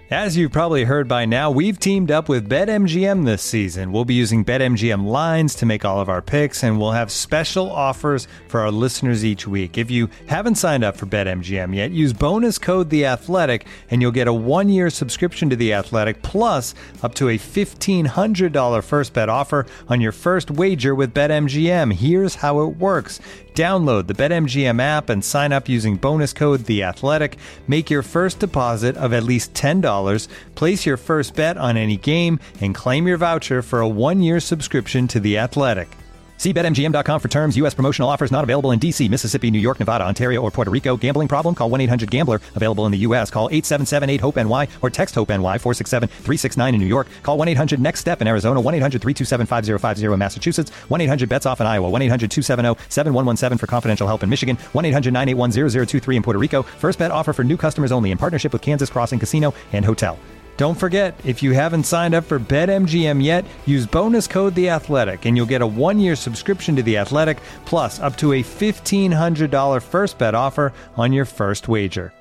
As you've probably heard by now, we've teamed up with BetMGM this season. We'll be using BetMGM lines to make all of our picks, and we'll have special offers for our listeners each week. If you haven't signed up for BetMGM yet, use bonus code The Athletic, and you'll get a 1-year subscription to The Athletic, plus up to a $1,500 first bet offer on your first wager with BetMGM. Here's how it works. Download the BetMGM app and sign up using bonus code The Athletic. Make your first deposit of at least $10. Place your first bet on any game and claim your voucher for a 1-year subscription to The Athletic. See BetMGM.com for terms. U.S. promotional offers not available in D.C., Mississippi, New York, Nevada, Ontario, or Puerto Rico. Gambling problem? Call 1-800-GAMBLER. Available in the U.S. Call 877-8-HOPE-NY or text HOPE-NY 467-369 in New York. Call 1-800-NEXT-STEP in Arizona. 1-800-327-5050 in Massachusetts. 1-800-BETS-OFF in Iowa. 1-800-270-7117 for confidential help in Michigan. 1-800-981-0023 in Puerto Rico. First bet offer for new customers only in partnership with Kansas Crossing Casino and Hotel. Don't forget, if you haven't signed up for BetMGM yet, use bonus code The Athletic, and you'll get a 1-year subscription to The Athletic, plus up to a $1,500 first bet offer on your first wager.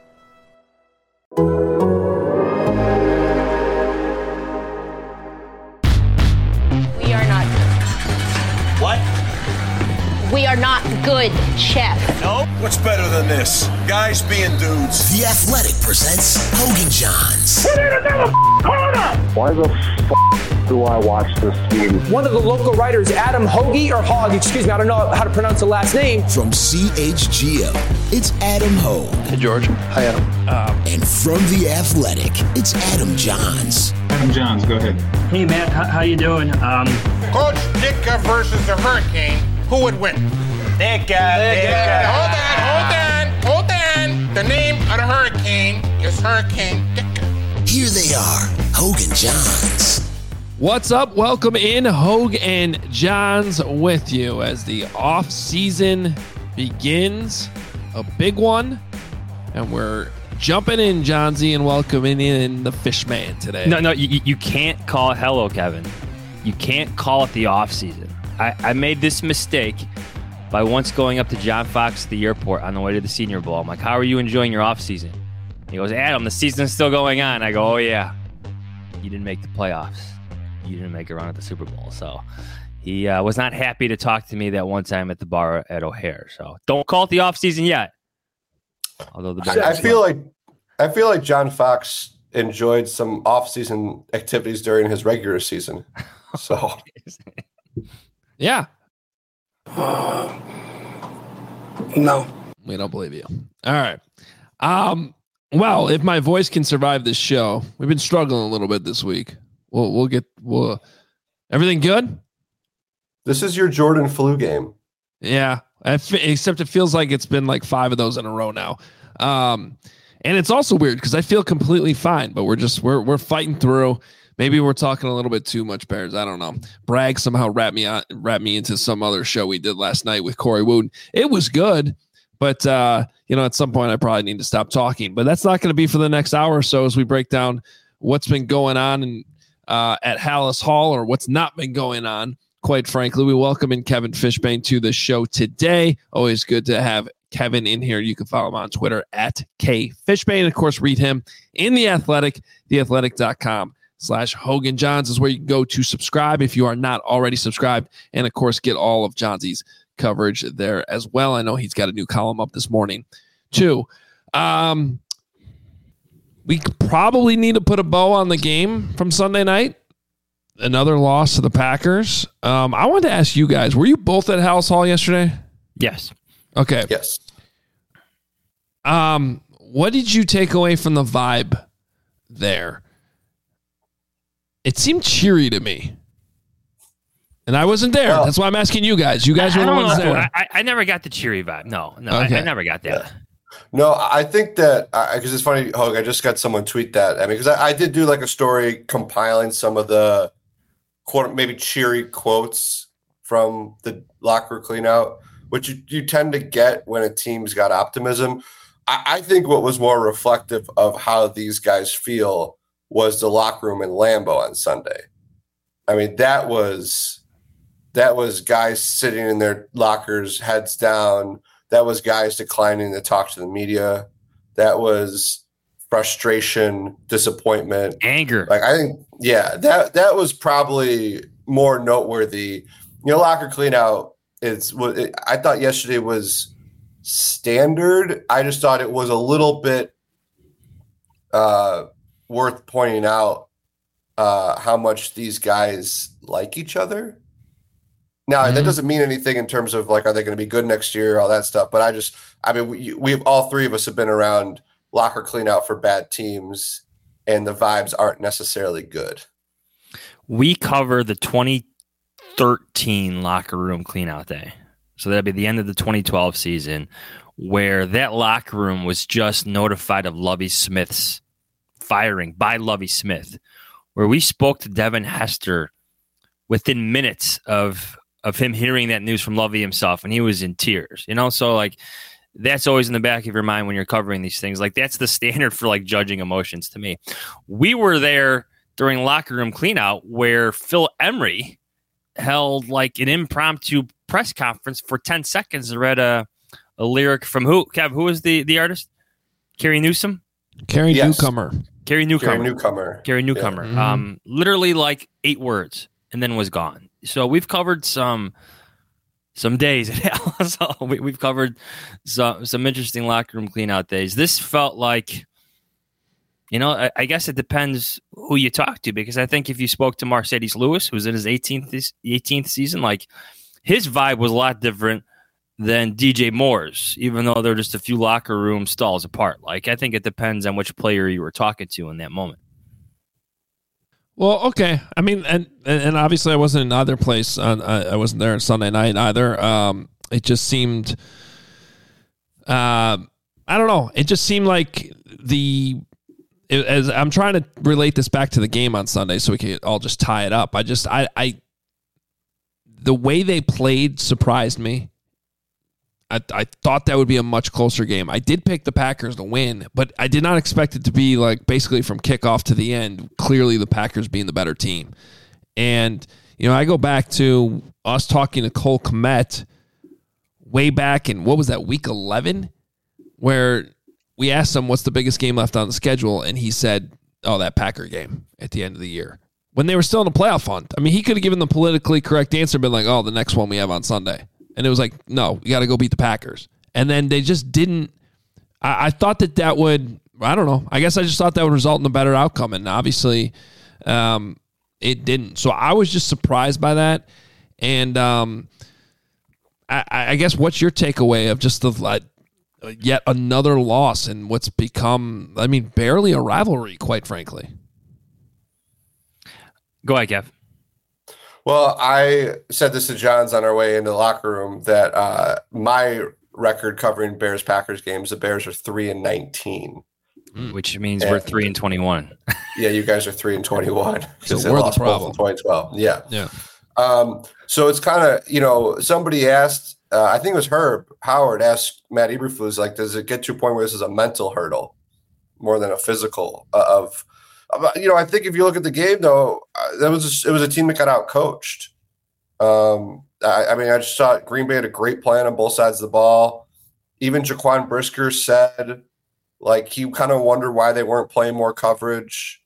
We are not. What? We are not good, Chef. No? What's better than this? Guys being dudes. The Athletic presents Hogan Johns. Put in another corner! Why the do I watch this team? One of the local writers, Adam Hoagie, or Hogg, excuse me, I don't know how to pronounce the last name. From CHGO, it's Adam Hogue. Hey, George. Hi, Adam. And from The Athletic, it's Adam Johns. Adam Johns, go ahead. Hey, Matt, how you doing? Coach Ditka versus the Hurricane, who would win? Ditka. Hold on. The name of the Hurricane is Hurricane Ditka. Here they are, Hogue and Johns. What's up? Welcome in. Hogue and Johns with you as the off season begins. A big one. And we're jumping in, Johnsy, and welcoming in the Fishman today. No, you can't call it hello, Kevin. You can't call it the off season. I made this mistake by once going up to John Fox at the airport on the way to the Senior Bowl. I'm like, how are you enjoying your off season? He goes, Adam, the season's still going on. I go, oh yeah. You didn't make the playoffs. You didn't make a run at the Super Bowl. So he was not happy to talk to me that one time at the bar at O'Hare. So don't call it the off season yet. Although I feel like John Fox enjoyed some off season activities during his regular season. So yeah. No. We don't believe you. All right. Well, if my voice can survive this show, we've been struggling a little bit this week. We'll everything good? This is your Jordan flu game. Yeah. Except it feels like it's been like 5 of those in a row now. And it's also weird because I feel completely fine, but we're fighting through. Maybe we're talking a little bit too much, Bears. I don't know. Bragg somehow wrapped me into some other show we did last night with Corey Wooten. It was good, but at some point I probably need to stop talking. But that's not going to be for the next hour or so as we break down what's been going on at Hallis Hall, or what's not been going on. Quite frankly, we welcome in Kevin Fishbain to the show today. Always good to have Kevin in here. You can follow him on Twitter at KFishbain. Of course, read him in The Athletic, theathletic.com/Hogan Johns is where you can go to subscribe if you are not already subscribed. And of course, get all of Johnsy's coverage there as well. I know he's got a new column up this morning too. We probably need to put a bow on the game from Sunday night. Another loss to the Packers. I wanted to ask you guys, were you both at Hallis Hall yesterday? Yes. Okay. Yes. What did you take away from the vibe there? It seemed cheery to me. And I wasn't there. Well, that's why I'm asking you guys. You guys were the ones there. I never got the cheery vibe. No, okay. I never got that. Yeah. No, I think that, because it's funny, Hogue, I just got someone tweet that. I mean, because I did do like a story compiling some of the maybe cheery quotes from the locker cleanout, which you tend to get when a team's got optimism. I think what was more reflective of how these guys feel was the locker room in Lambeau on Sunday. I mean, that was guys sitting in their lockers, heads down. That was guys declining to talk to the media. That was frustration, disappointment, anger. Like I think, that was probably more noteworthy. Locker clean out I thought yesterday was standard. I just thought it was a little bit worth pointing out how much these guys like each other. Now, that doesn't mean anything in terms of like, are they going to be good next year, all that stuff. But we've all three of us have been around locker clean out for bad teams, and the vibes aren't necessarily good. We cover the 2013 locker room cleanout day. So that'd be the end of the 2012 season, where that locker room was just notified of Lovie Smith's firing by Lovie Smith, where we spoke to Devin Hester within minutes of him hearing that news from Lovie himself, and he was in tears, So like, that's always in the back of your mind when you're covering these things. Like, that's the standard for like judging emotions to me. We were there during locker room cleanout where Phil Emery held like an impromptu press conference for 10 seconds and read a lyric from who? Kev, who was the artist? Carrie Newsom? Carrie Newcomer. Carrie Newcomer. Yeah. Literally like 8 words and then was gone. So we've covered some days. So we've covered some interesting locker room cleanout days. This felt like, I guess it depends who you talk to, because I think if you spoke to Mercedes Lewis, who's in his 18th season, like his vibe was a lot different than DJ Moore's, even though they're just a few locker room stalls apart. Like, I think it depends on which player you were talking to in that moment. Well, okay. I mean, and obviously I wasn't in either place. I wasn't there on Sunday night either. It just seemed, I don't know. It just seemed like as I'm trying to relate this back to the game on Sunday so we can all just tie it up. The way they played surprised me. I thought that would be a much closer game. I did pick the Packers to win, but I did not expect it to be like basically from kickoff to the end, clearly the Packers being the better team. And, I go back to us talking to Cole Kmet way back in, what was that, week 11? Where we asked him what's the biggest game left on the schedule, and he said, that Packer game at the end of the year. When they were still in the playoff hunt. I mean, he could have given the politically correct answer, been like, the next one we have on Sunday. And it was like, no, you got to go beat the Packers. And then they just didn't. I thought that would, I don't know. I guess I just thought that would result in a better outcome. And obviously it didn't. So I was just surprised by that. And I guess what's your takeaway of just yet another loss in what's become, barely a rivalry, quite frankly? Go ahead, Kev. Well, I said this to Johns on our way into the locker room that my record covering Bears-Packers games, the Bears are 3-19. Which means we're 3-21. Yeah, you guys are 3-21. So we're the problem. 2012. Yeah. Yeah. So it's kind of, somebody asked, I think it was Herb Howard asked Matt Eberflus, like, does it get to a point where this is a mental hurdle more than a physical I think if you look at the game, though, it was a team that got out-coached. I just thought Green Bay had a great plan on both sides of the ball. Even Jaquan Brisker said, like, he kind of wondered why they weren't playing more coverage.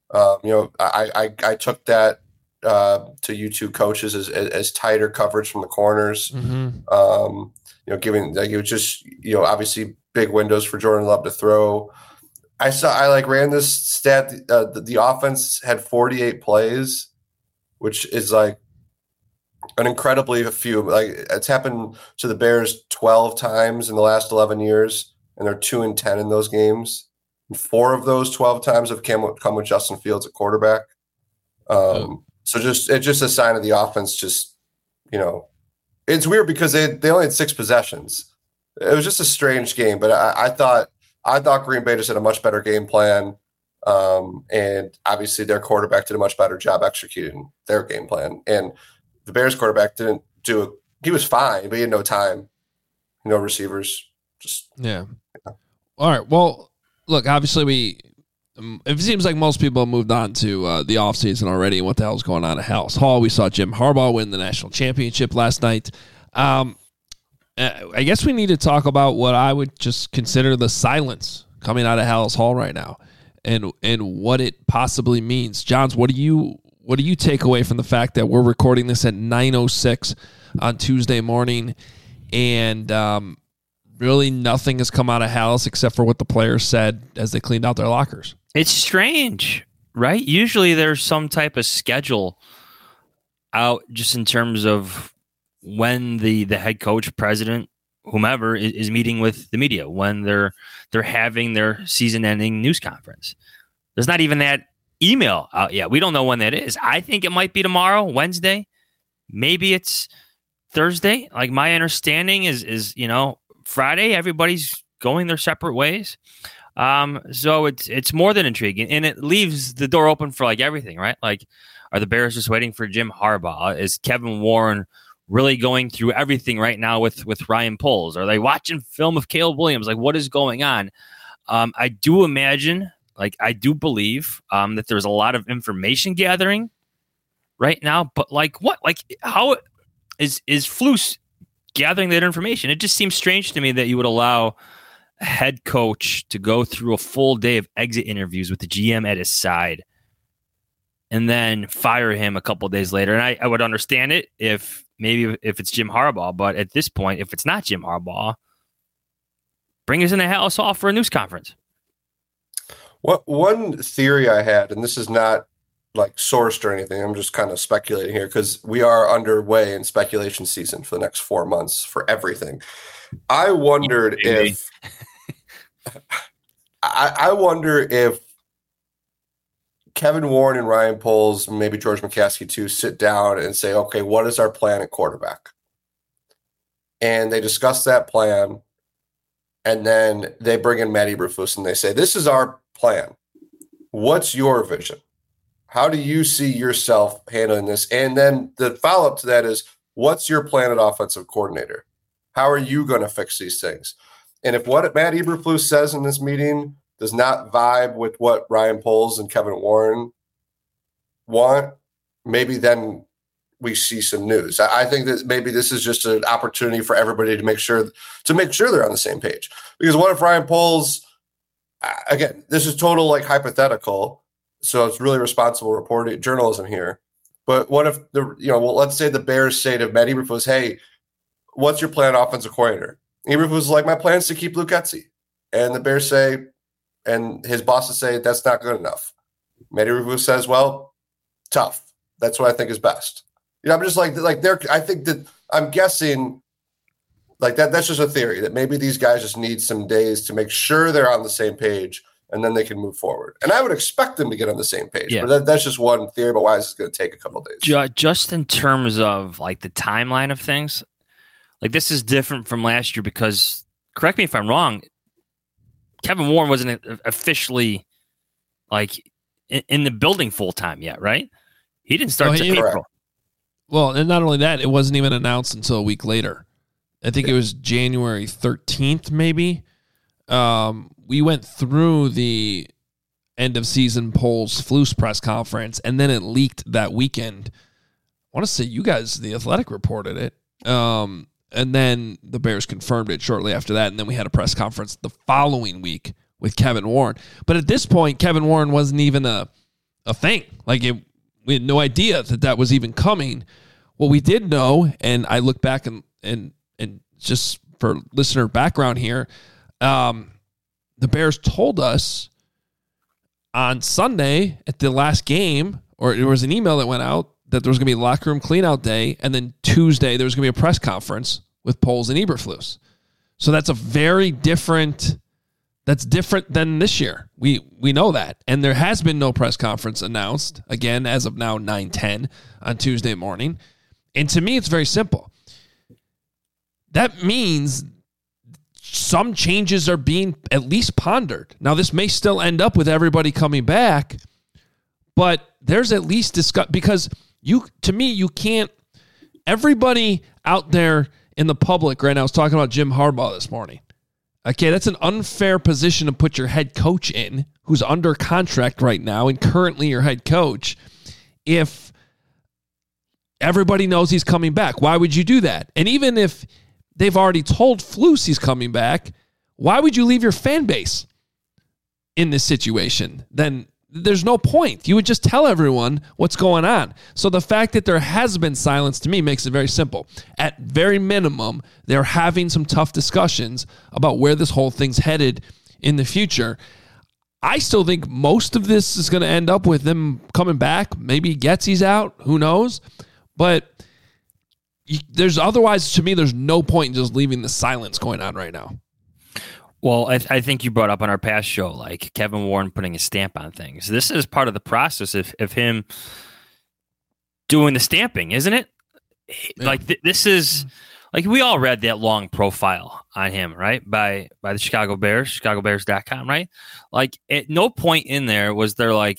I took that to you two coaches as tighter coverage from the corners. Mm-hmm. Giving it was just obviously big windows for Jordan Love to throw. I ran this stat. The offense had 48 plays, which is like an incredibly few. Like, it's happened to the Bears 12 times in the last 11 years, and they're 2-10 in those games. And 4 of those 12 times have come with Justin Fields at quarterback. So it's just a sign of the offense. Just it's weird because they only had 6 possessions. It was just a strange game, but I thought Green Bay just had a much better game plan, and obviously their quarterback did a much better job executing their game plan. And the Bears quarterback didn't do it. He was fine, but he had no time, no receivers. Yeah. All right. Well, look, obviously it seems like most people have moved on to the offseason already and what the hell is going on at Hallis Hall. We saw Jim Harbaugh win the national championship last night. I guess we need to talk about what I would just consider the silence coming out of Halas Hall right now, and what it possibly means. Johns, what do you take away from the fact that we're recording this at 9:06 on Tuesday morning, and really nothing has come out of Halas except for what the players said as they cleaned out their lockers? It's strange, right? Usually there's some type of schedule out just in terms of when the head coach, president, whomever is meeting with the media, when they're having their season-ending news conference. There's not even that email out yet. We don't know when that is. I think it might be tomorrow, Wednesday. Maybe it's Thursday. Like, my understanding is Friday, everybody's going their separate ways. So it's more than intriguing, and it leaves the door open for like everything, right? Like, are the Bears just waiting for Jim Harbaugh? Is Kevin Warren really going through everything right now with Ryan Poles? Are they watching film of Caleb Williams? Like, what is going on? I do imagine, I do believe that there's a lot of information gathering right now, but what? How is Flus gathering that information? It just seems strange to me that you would allow a head coach to go through a full day of exit interviews with the GM at his side and then fire him a couple of days later. And I would understand it if it's Jim Harbaugh, but at this point, if it's not Jim Harbaugh, bring us in the Halas Hall for a news conference. One theory I had, and this is not sourced or anything, I'm just kind of speculating here because we are underway in speculation season for the next 4 months for everything. I wondered if I wonder if Kevin Warren and Ryan Poles, maybe George McCaskey too, sit down and say, okay, what is our plan at quarterback? And they discuss that plan, and then they bring in Matt Eberflus and they say, this is our plan. What's your vision? How do you see yourself handling this? And then the follow-up to that is, what's your plan at offensive coordinator? How are you going to fix these things? And if what Matt Eberflus says in this meeting does not vibe with what Ryan Poles and Kevin Warren want, maybe then we see some news. I think that maybe this is just an opportunity for everybody to make sure they're on the same page. Because what if Ryan Poles, again, this is total hypothetical, so it's really responsible reporting journalism here. But what if let's say the Bears say to Matt Eberflus, hey, what's your plan offensive coordinator? Eberflus is like, my plan is to keep Luke Getsy. And the Bears say, and his bosses say, that's not good enough. Matt Eberflus says, well, tough. That's what I think is best. I'm just I think that I'm guessing that's just a theory that maybe these guys just need some days to make sure they're on the same page, and then they can move forward. And I would expect them to get on the same page. Yeah. But that's just one theory about why this is going to take a couple of days. Just in terms of the timeline of things, this is different from last year because, correct me if I'm wrong, Kevin Warren wasn't officially in the building full time yet, right? He didn't start until April. Well, and not only that, it wasn't even announced until a week later. I think it was January 13th, maybe. We went through the end of season Poles Flus press conference, and then it leaked that weekend. I want to say you guys, The Athletic, reported it. And then the Bears confirmed it shortly after that, and then we had a press conference the following week with Kevin Warren. But at this point, Kevin Warren wasn't even a thing. We had no idea that was even coming. What we did know, and I look back and just for listener background here, the Bears told us on Sunday at the last game, or there was an email that went out that there was going to be a locker room cleanout day, and then Tuesday there was going to be a press conference with Poles and Eberflus. So that's that's different than this year. We know that. And there has been no press conference announced, again, as of now, 9:10 on Tuesday morning. And to me, it's very simple. That means some changes are being at least pondered. Now, this may still end up with everybody coming back, but there's at least discuss, because you can't, everybody out there in the public right now is talking about Jim Harbaugh this morning. Okay, that's an unfair position to put your head coach in, who's under contract right now and currently your head coach, if everybody knows he's coming back. Why would you do that? And even if they've already told Flus he's coming back, why would you leave your fan base in this situation, then there's no point. You would just tell everyone what's going on. So the fact that there has been silence to me makes it very simple. At very minimum, they're having some tough discussions about where this whole thing's headed in the future. I still think most of this is going to end up with them coming back. Maybe Getsy's out. Who knows? But there's otherwise, to me, there's no point in just leaving the silence going on right now. Well, I think you brought up on our past show, like Kevin Warren putting a stamp on things. This is part of the process of him doing the stamping, isn't it? Yeah. Like this is like we all read that long profile on him, right? By the Chicago Bears, chicagobears.com, right? Like at no point in there was there like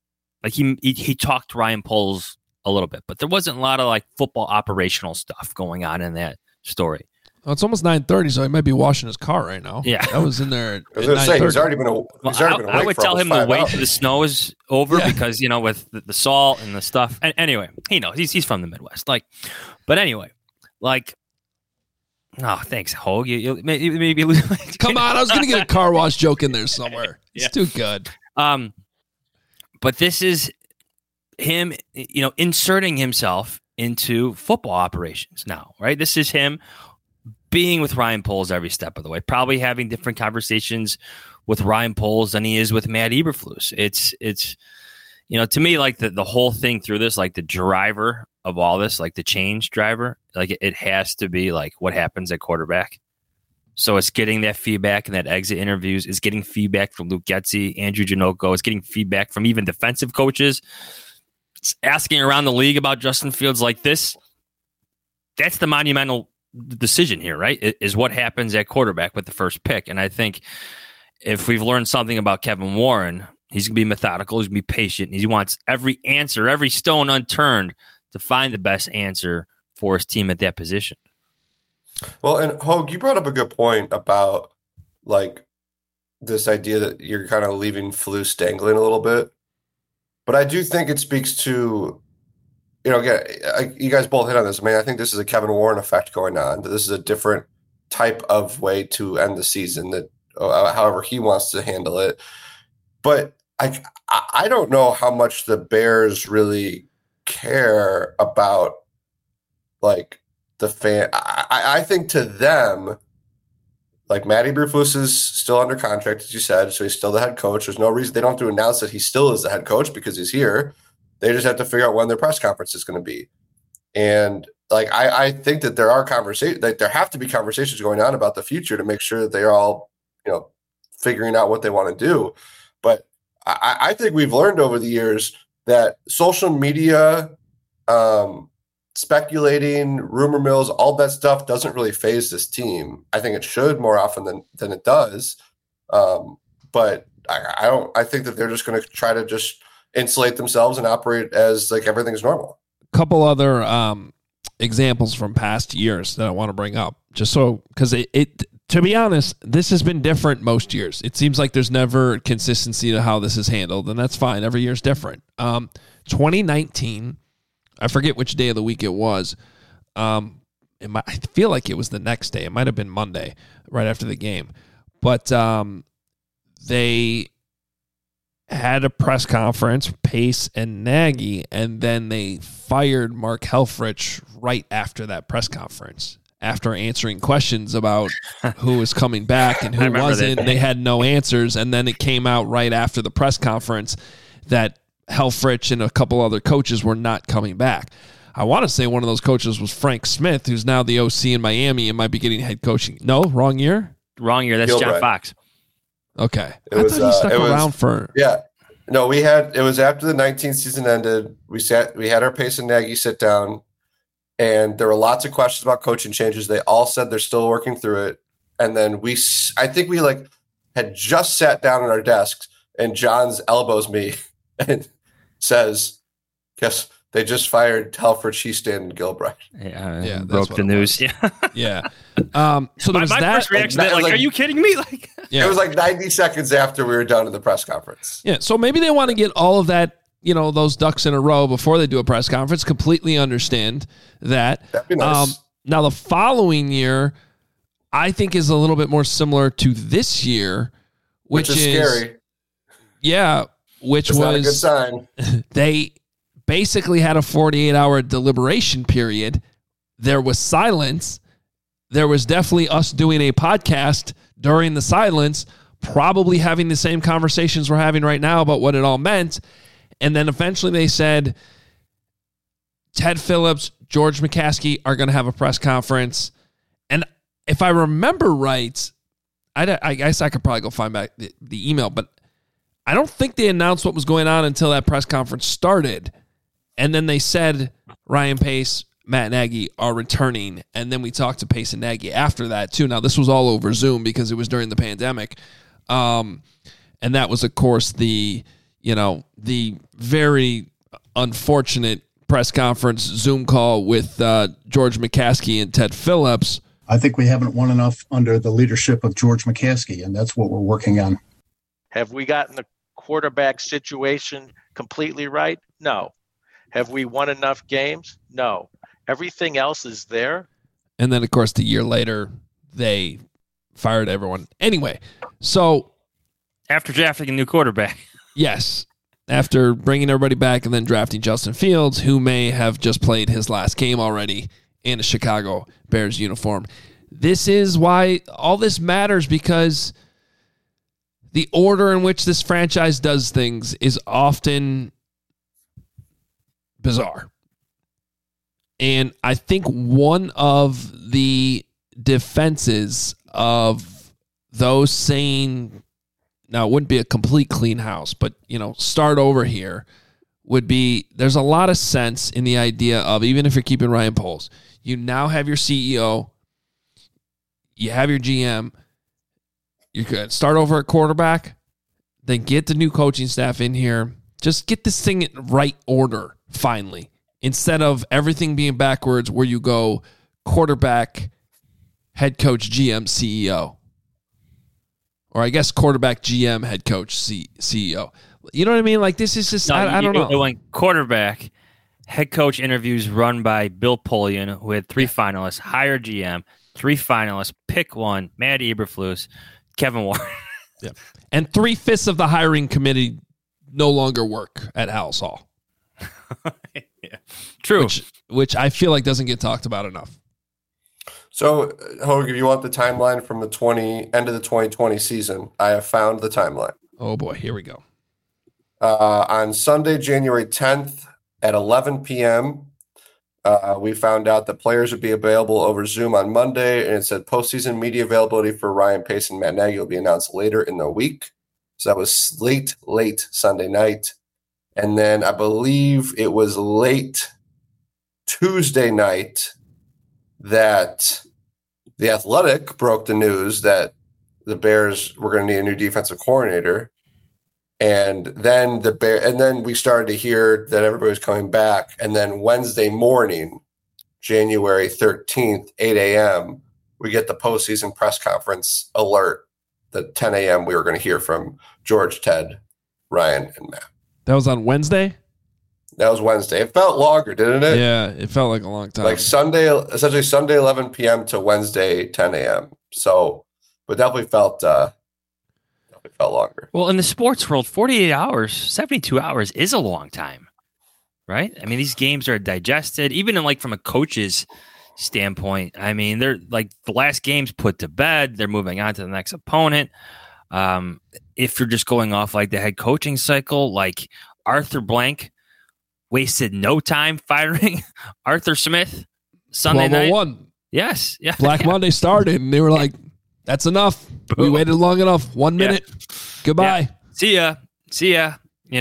he talked to Ryan Poles a little bit, but there wasn't a lot of like football operational stuff going on in that story. Oh, it's almost 9:30, so he might be washing his car right now. Yeah, that was in there. I was going to say he's already been. I would tell him to wait till the snow is over because with the salt and the stuff. And anyway, he knows he's from the Midwest. Like, but anyway, like, oh, thanks, Hogue. You maybe come on. I was going to get a car wash joke in there somewhere. It's too good. But this is him, inserting himself into football operations now, right? This is him being with Ryan Poles every step of the way, probably having different conversations with Ryan Poles than he is with Matt Eberflus. It's to me, like the whole thing through this, like the driver of all this, like the change driver, like it has to be like what happens at quarterback. So it's getting that feedback and that exit interviews. It's getting feedback from Luke Getsy, Andrew Janocko. It's getting feedback from even defensive coaches. It's asking around the league about Justin Fields like this. That's the monumental decision here, right? Is what happens at quarterback with the first pick. And I think if we've learned something about Kevin Warren, he's going to be methodical. He's going to be patient. He wants every answer, every stone unturned to find the best answer for his team at that position. Well, and Hogue, you brought up a good point about like this idea that you're kind of leaving Flus dangling a little bit. But I do think it speaks to, again, you guys both hit on this. I mean, I think this is a Kevin Warren effect going on. This is a different type of way to end the season, that however he wants to handle it. But I don't know how much the Bears really care about like the fan. I think to them, like Matt Eberflus is still under contract, as you said, so he's still the head coach. There's no reason they don't have to announce that he still is the head coach because he's here. They just have to figure out when their press conference is going to be. And like I think that there are conversations, that there have to be conversations going on about the future to make sure that they're all, figuring out what they want to do. But I think we've learned over the years that social media, speculating, rumor mills, all that stuff doesn't really faze this team. I think it should more often than it does. But I think that they're just going to try to just insulate themselves and operate as like everything's normal. A couple other examples from past years that I want to bring up, just so, because it to be honest, this has been different most years. It seems like there's never consistency to how this is handled, and that's fine. Every year is different. 2019, I forget which day of the week it was. I feel like it was the next day. It might have been Monday, right after the game. But they had a press conference, Pace and Nagy, and then they fired Mark Helfrich right after that press conference, after answering questions about who was coming back and who wasn't. They had no answers, and then it came out right after the press conference that Helfrich and a couple other coaches were not coming back. I want to say one of those coaches was Frank Smith, who's now the OC in Miami and might be getting head coaching. No, wrong year? Wrong year. That's John Fox. Okay. I thought he stuck around for... Yeah. No, it was after the 19th season ended. We had our Pace and Nagy sit down, and there were lots of questions about coaching changes. They all said they're still working through it. And then I think we had just sat down at our desks, and John's elbows me and says, "Guess they just fired Helfrich, Heaston, and Gilbride." Yeah, broke the news. Yeah. Yeah. So there was my first reaction, are you kidding me? It was like 90 seconds after we were done in the press conference. Yeah. So maybe they want to get all of that, those ducks in a row before they do a press conference. Completely understand that. That'd be nice. Now the following year, I think is a little bit more similar to this year, which is scary. Yeah, which That's was not a good sign. They basically had a 48-hour deliberation period. There was silence. There was definitely us doing a podcast during the silence, probably having the same conversations we're having right now about what it all meant. And then eventually they said, Ted Phillips, George McCaskey are going to have a press conference. And if I remember right, I guess I could probably go find back the email, but I don't think they announced what was going on until that press conference started. And then they said Ryan Pace, Matt Nagy are returning. And then we talked to Pace and Nagy after that too. Now, this was all over Zoom because it was during the pandemic. And that was, of course, the very unfortunate press conference Zoom call with George McCaskey and Ted Phillips. I think we haven't won enough under the leadership of George McCaskey, and that's what we're working on. Have we gotten the quarterback situation completely right? No. Have we won enough games? No. Everything else is there. And then, of course, the year later, they fired everyone. Anyway, so after drafting a new quarterback. Yes. After bringing everybody back and then drafting Justin Fields, who may have just played his last game already in a Chicago Bears uniform. This is why all this matters, because the order in which this franchise does things is often bizarre. And I think one of the defenses of those saying, now it wouldn't be a complete clean house, but, start over here, would be, there's a lot of sense in the idea of, even if you're keeping Ryan Poles, you now have your CEO, you have your GM, you're good. Start over at quarterback, then get the new coaching staff in here. Just get this thing in right order, finally, instead of everything being backwards where you go quarterback, head coach, GM, CEO. Or I guess quarterback, GM, head coach, CEO. You know what I mean? Like, this is just, I don't know. It went quarterback, head coach interviews run by Bill Polian, who had 3 finalists, hire GM, 3 finalists, pick one, Matt Eberflus, Kevin Warren. Yeah. And 3/5 of the hiring committee no longer work at Halas Hall. Yeah. True. Which I feel like doesn't get talked about enough. So, Hogue, if you want the timeline from the end of the 2020 season, I have found the timeline. Oh boy, here we go. On Sunday, January 10th at 11 p.m., we found out that players would be available over Zoom on Monday, and it said postseason media availability for Ryan Pace and Matt Nagy will be announced later in the week. So that was late Sunday night. And then I believe it was late Tuesday night that The Athletic broke the news that the Bears were going to need a new defensive coordinator. And then we started to hear that everybody was coming back. And then Wednesday morning, January 13th, 8 a.m., we get the postseason press conference alert that 10 a.m. we were going to hear from George, Ted, Ryan, and Matt. That was on Wednesday? That was Wednesday. It felt longer, didn't it? Yeah, it felt like a long time. Like essentially Sunday 11 p.m. to Wednesday 10 a.m. So, but definitely felt longer. Well, in the sports world, 48 hours, 72 hours is a long time, right? I mean, these games are digested, even from a coach's standpoint. I mean, they're like the last game's put to bed. They're moving on to the next opponent. If you're just going off like the head coaching cycle, like Arthur Blank wasted no time firing Arthur Smith Sunday night. 1. Yes. Yeah. Black Monday started, and they were like, that's enough. We waited long enough. 1 minute. Yeah. Goodbye. Yeah. See ya.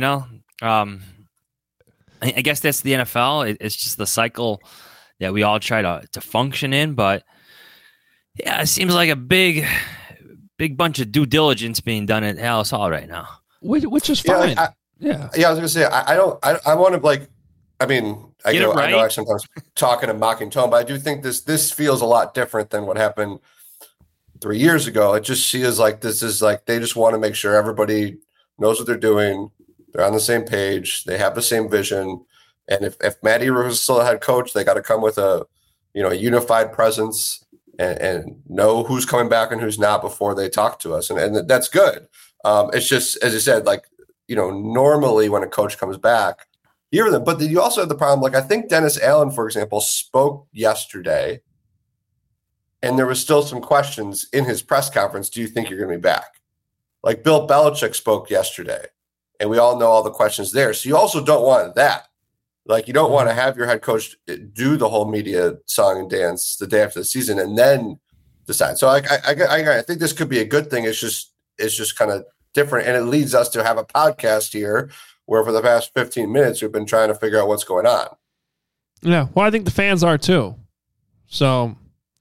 I guess that's the NFL. It's just the cycle that we all try to function in. But yeah, it seems like a big bunch of due diligence being done at Halas Hall right now. Which is fine. Yeah, I was going to say, I want to I know I sometimes talk in a mocking tone, but I do think this feels a lot different than what happened 3 years ago. It just feels like this is they just want to make sure everybody knows what they're doing. They're on the same page. They have the same vision. And if Matt Eberflus is still a head coach, they got to come with a unified presence and know who's coming back and who's not before they talk to us. And that's good. It's just, as you said, normally when a coach comes back, you hear them. But you also have the problem, like I think Dennis Allen, for example, spoke yesterday, and there was still some questions in his press conference. Do you think you're going to be back? Like Bill Belichick spoke yesterday, and we all know all the questions there. So you also don't want that. Like you don't want to have your head coach do the whole media song and dance the day after the season and then decide. So I think this could be a good thing. It's just kind of different, and it leads us to have a podcast here where for the past 15 minutes we've been trying to figure out what's going on. Yeah, well, I think the fans are too. So,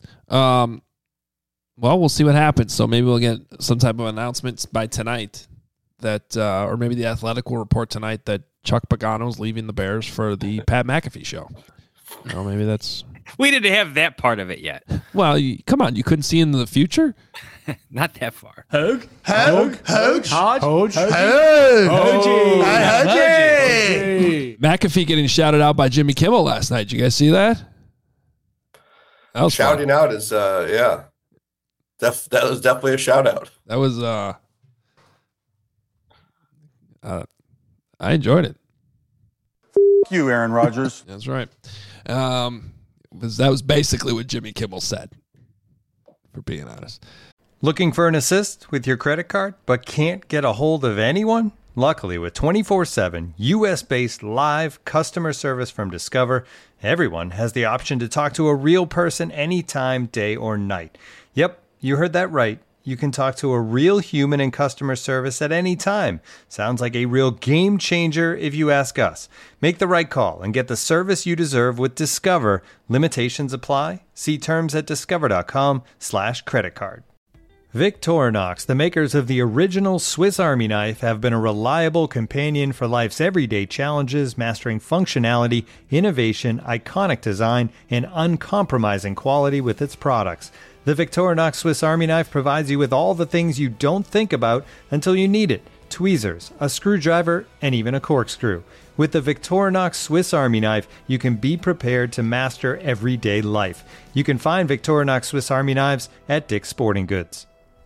we'll see what happens. So maybe we'll get some type of announcements by tonight that, or maybe the Athletic will report tonight that Chuck Pagano's leaving the Bears for the Pat McAfee show. Maybe that's. We didn't have that part of it yet. Well, come on, you couldn't see into the future. Not that far. Hoge. McAfee getting shouted out by Jimmy Kimmel last night. Did you guys see that? That was shouting fun. out is that was definitely a shout out. That was I enjoyed it. You, Aaron Rodgers. That's right. That was basically what Jimmy Kimmel said, for being honest. Looking for an assist with your credit card, but can't get a hold of anyone? Luckily, with 24/7 U.S.-based live customer service from Discover, everyone has the option to talk to a real person anytime, day or night. Yep, you heard that right. You can talk to a real human in customer service at any time. Sounds like a real game changer if you ask us. Make the right call and get the service you deserve with Discover. Limitations apply. See terms at discover.com/creditcard. Victorinox, the makers of the original Swiss Army knife, have been a reliable companion for life's everyday challenges, mastering functionality, innovation, iconic design, and uncompromising quality with its products. The Victorinox Swiss Army knife provides you with all the things you don't think about until you need it. Tweezers, a screwdriver, and even a corkscrew. With the Victorinox Swiss Army knife, you can be prepared to master everyday life. You can find Victorinox Swiss Army knives at Dick's Sporting Goods.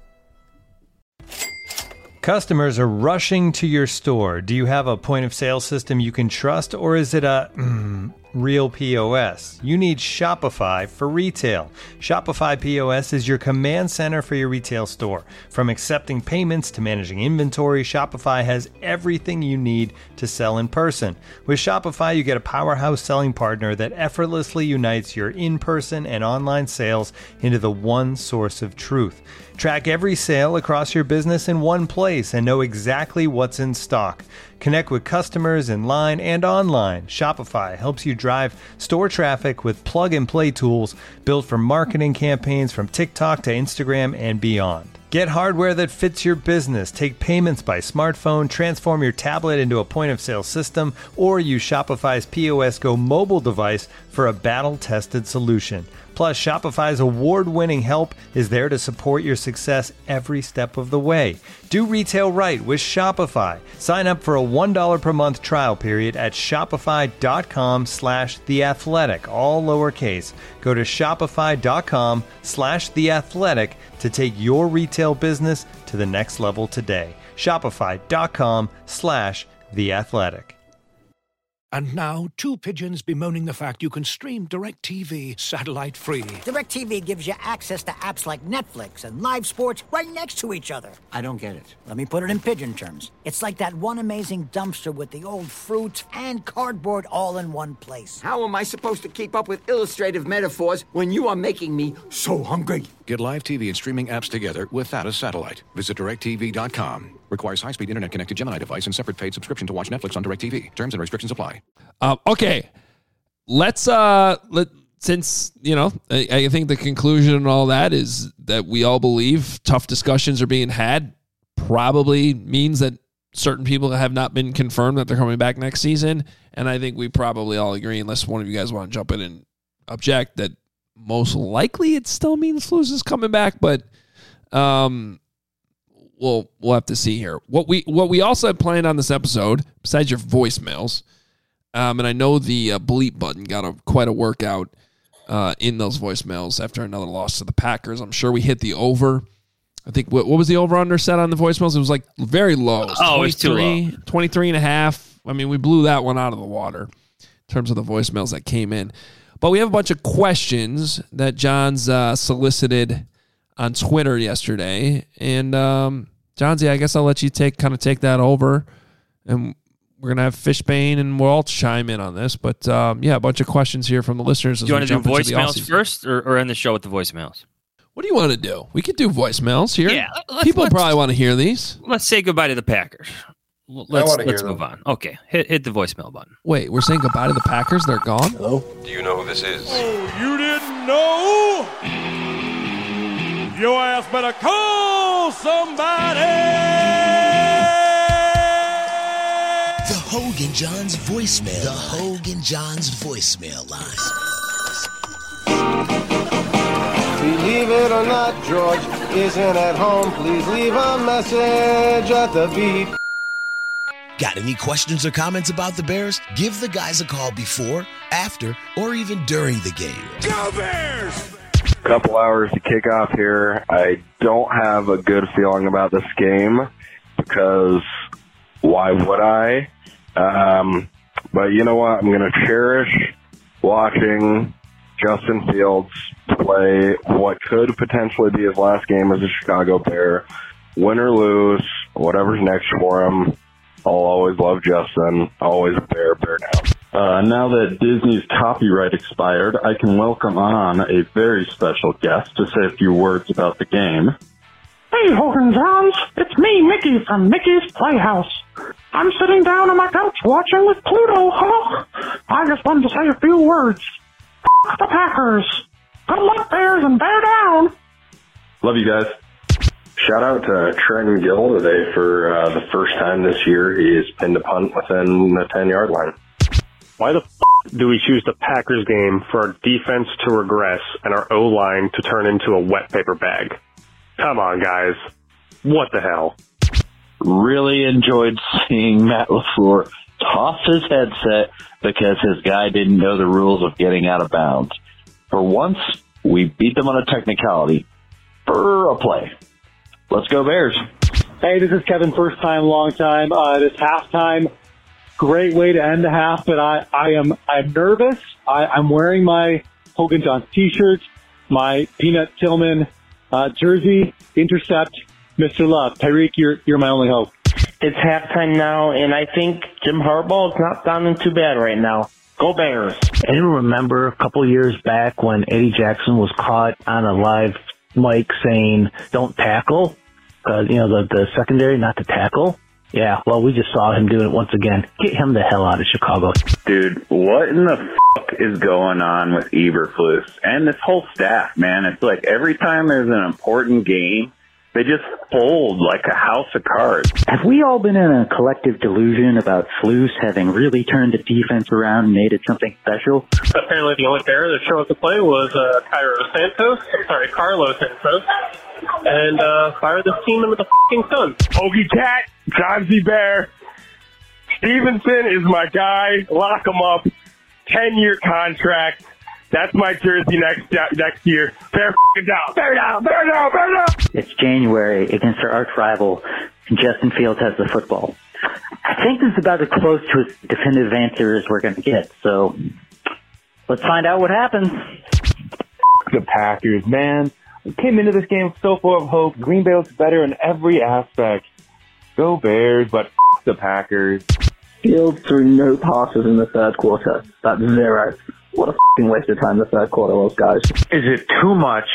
Customers are rushing to your store. Do you have a point-of-sale system you can trust, or is it a real POS? You need Shopify for retail. Shopify POS is your command center for your retail store. From accepting payments to managing inventory, Shopify has everything you need to sell in person. With Shopify, you get a powerhouse selling partner that effortlessly unites your in-person and online sales into the one source of truth. Track every sale across your business in one place and know exactly what's in stock. Connect with customers in line and online. Shopify helps you drive store traffic with plug-and-play tools built for marketing campaigns from TikTok to Instagram and beyond. Get hardware that fits your business. Take payments by smartphone, transform your tablet into a point-of-sale system, or use Shopify's POS Go mobile device for a battle-tested solution. Plus, Shopify's award-winning help is there to support your success every step of the way. Do retail right with Shopify. Sign up for a $1 per month trial period at shopify.com/theathletic, all lowercase. Go to shopify.com/theathletic to take your retail business to the next level today. Shopify.com/theathletic. And now, two pigeons bemoaning the fact you can stream DirecTV satellite-free. DirecTV gives you access to apps like Netflix and live sports right next to each other. I don't get it. Let me put it in pigeon terms. It's like that one amazing dumpster with the old fruits and cardboard all in one place. How am I supposed to keep up with illustrative metaphors when you are making me so hungry? Get live TV and streaming apps together without a satellite. Visit DirecTV.com. Requires high-speed internet-connected Gemini device and separate paid subscription to watch Netflix on DirecTV. Terms and restrictions apply. Okay, let's since I think the conclusion and all that is that we all believe tough discussions are being had. Probably means that certain people have not been confirmed that they're coming back next season, and I think we probably all agree, unless one of you guys want to jump in and object, that most likely it still means Flus is coming back, but we'll have to see here. What we also had planned on this episode, besides your voicemails, and I know the bleep button got quite a workout in those voicemails after another loss to the Packers. I'm sure we hit the over I think what was the over-under set on the voicemails? It was like very low. Oh, it was too low. 23 and a half. I mean, we blew that one out of the water in terms of the voicemails that came in. But we have a bunch of questions that John's solicited on Twitter yesterday. And Johnsy, I guess I'll let you take that over. And we're going to have Fishbane and we'll all chime in on this. But a bunch of questions here from the listeners. Do you want to do voicemails first or end the show with the voicemails? What do you want to do? We could do voicemails here. Yeah, people probably want to hear these. Let's say goodbye to the Packers. Let's move on. Okay, hit the voicemail button. Wait, we're saying goodbye to the Packers? They're gone? Hello? Do you know who this is? Oh, you didn't know? Your ass better call somebody! The Hogan Johns voicemail. The Hogan Johns voicemail line. Believe it or not, George isn't at home. Please leave a message at the beep. Got any questions or comments about the Bears? Give the guys a call before, after, or even during the game. Go Bears! Couple hours to kick off here. I don't have a good feeling about this game because why would I? But you know what? I'm going to cherish watching Justin Fields play what could potentially be his last game as a Chicago Bear. Win or lose, whatever's next for him. I'll always love Justin. Always a Bear now. Now that Disney's copyright expired, I can welcome on a very special guest to say a few words about the game. Hey, Hogan Johns. It's me, Mickey, from Mickey's Playhouse. I'm sitting down on my couch watching with Pluto. I just wanted to say a few words. F*** the Packers. Good luck, Bears, and bear down. Love you guys. Shout out to Trenton Gill today for the first time this year. He has pinned a punt within the 10-yard line. Why the do we choose the Packers game for our defense to regress and our O-line to turn into a wet paper bag? Come on, guys. What the hell? Really enjoyed seeing Matt LaFleur toss his headset because his guy didn't know the rules of getting out of bounds. For once, we beat them on a technicality for a play. Let's go Bears. Hey, this is Kevin, first time, long time. This halftime, great way to end the half, but I'm nervous. I'm wearing my Hogan Johns t-shirt, my Peanut Tillman jersey, intercept, Mr. Love. Tyreek, you're my only hope. It's halftime now, and I think Jim Harbaugh is not sounding too bad right now. Go Bears. I remember a couple years back when Eddie Jackson was caught on a live mic saying, don't tackle, because, the secondary not to tackle. Yeah, well, we just saw him doing it once again. Get him the hell out of Chicago. Dude, what in the fuck is going on with Eberflus and this whole staff, man? It's like every time there's an important game, they just fold like a house of cards. Have we all been in a collective delusion about Flus having really turned the defense around and made it something special? Apparently the only Bear that showed up to play was Carlos Santos. And fired this team into the fucking sun. Hoagie Cat, John Z. Bear. Stevenson is my guy. Lock him up. 10-year contract. That's my jersey next year. Bear down. Bear down. Bear down. Bear down. It's January against our arch rival, and Justin Fields has the football. I think this is about as close to a definitive answer as we're going to get. So let's find out what happens. The Packers, man. We came into this game so full of hope. Green Bay looks better in every aspect. Go Bears, but the Packers. Fields threw no passes in the third quarter. That's 0. What a f***ing waste of time the third quarter was, guys. Is it too much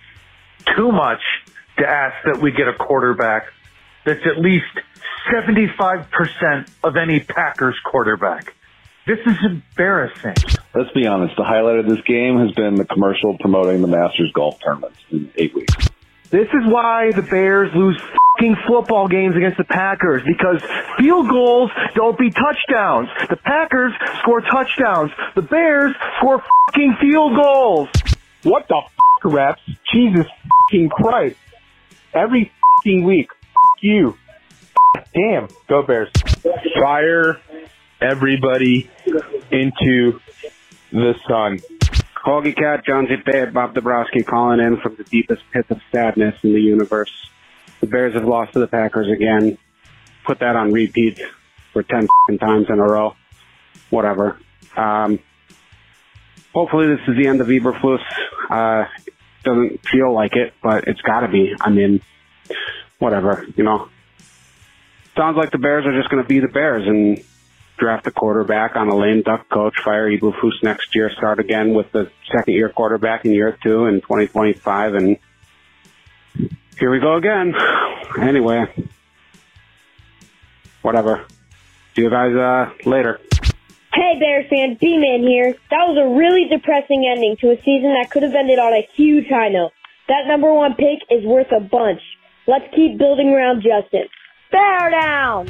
to ask that we get a quarterback that's at least 75% of any Packers quarterback? This is embarrassing. Let's be honest. The highlight of this game has been the commercial promoting the Masters golf tournament in 8 weeks. This is why the Bears lose f***ing football games against the Packers, because field goals don't beat touchdowns. The Packers score touchdowns. The Bears score f***ing field goals. What the f***, reps? Jesus f***ing Christ. Every f***ing week. F*** you. F*** damn. Go Bears. Fire everybody into the sun. Hoagie Cat, John Z. Bear, Bob Dabrowski calling in from the deepest pit of sadness in the universe. The Bears have lost to the Packers again. Put that on repeat for 10 times in a row. Whatever. Hopefully this is the end of Eberflus. Doesn't feel like it, but it's got to be. I mean, whatever, Sounds like the Bears are just going to be the Bears and draft a quarterback on a lame duck coach, fire Eberflus next year, start again with the second-year quarterback in year 2 in 2025, and here we go again. Anyway, whatever. See you guys later. Hey, Bears fan, B-Man here. That was a really depressing ending to a season that could have ended on a huge high note. That number 1 pick is worth a bunch. Let's keep building around Justin. Bear down!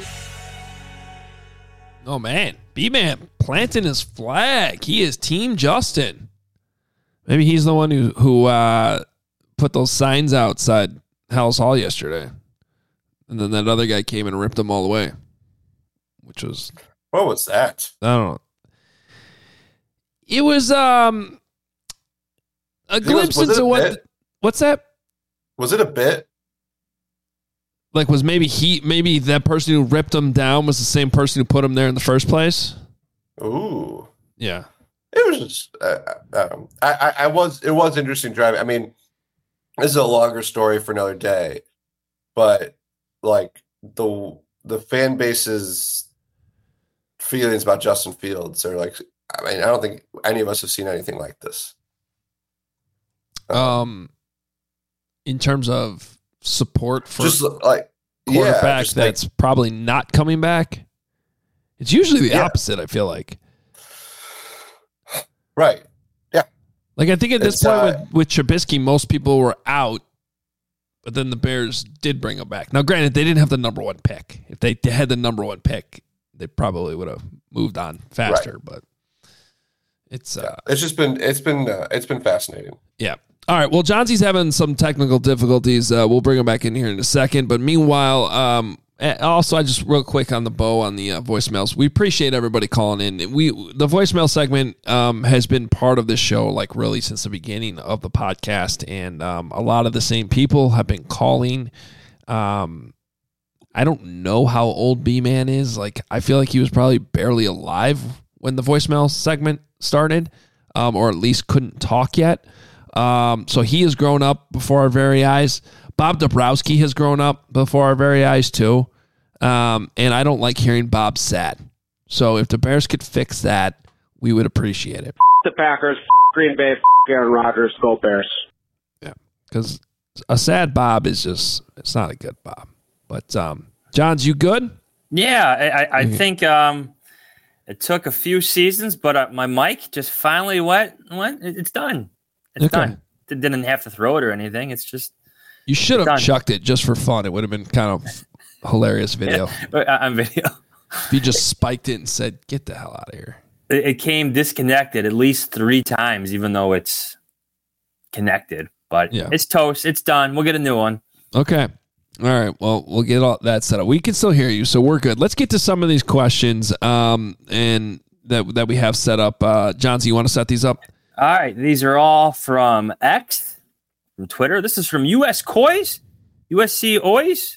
Oh, man. B-Man planting his flag. He is Team Justin. Maybe he's the one who put those signs outside Hal's Hall yesterday. And then that other guy came and ripped them all away. Which was... What was that? I don't know. It was a glimpse into what... What's that? Was it a bit? Like, was maybe that person who ripped him down was the same person who put him there in the first place? Ooh. Yeah. It was just, it was interesting driving. I mean, this is a longer story for another day, but like the fan base's feelings about Justin Fields are like, I mean, I don't think any of us have seen anything like this. In terms of support for just like quarterback that's probably not coming back. It's usually the opposite, I feel like. Right. Yeah. Like, I think at this point with Trubisky, most people were out, but then the Bears did bring him back. Now, granted, they didn't have the number 1 pick. If they had the number 1 pick, they probably would have moved on faster, but it's been fascinating. Yeah. All right. Well, Johnson's having some technical difficulties. We'll bring him back in here in a second. But meanwhile, also, I just real quick on the bow on the voicemails. We appreciate everybody calling in. The voicemail segment has been part of this show, like really since the beginning of the podcast, and a lot of the same people have been calling. I don't know how old B-Man is. Like, I feel like he was probably barely alive when the voicemail segment started, or at least couldn't talk yet. So he has grown up before our very eyes. Bob Dabrowski has grown up before our very eyes too. And I don't like hearing Bob sad. So if the Bears could fix that, we would appreciate it. The Packers, Green Bay, Aaron Rodgers, go Bears. Yeah. Because a sad Bob is just, it's not a good Bob. But, Johns, you good? Yeah, I think it took a few seasons, but my mic just finally went. It's done. It's done. It didn't have to throw it or anything. It's just... You should have chucked it just for fun. It would have been kind of hilarious video. On video. If you just spiked it and said, get the hell out of here. It came disconnected at least 3 times, even though it's connected. But it's toast. It's done. We'll get a new one. Okay. All right. Well, we'll get all that set up. We can still hear you, so we're good. Let's get to some of these questions and that we have set up. Johns, you want to set these up? All right. These are all from X, from Twitter. This is from USC Oys.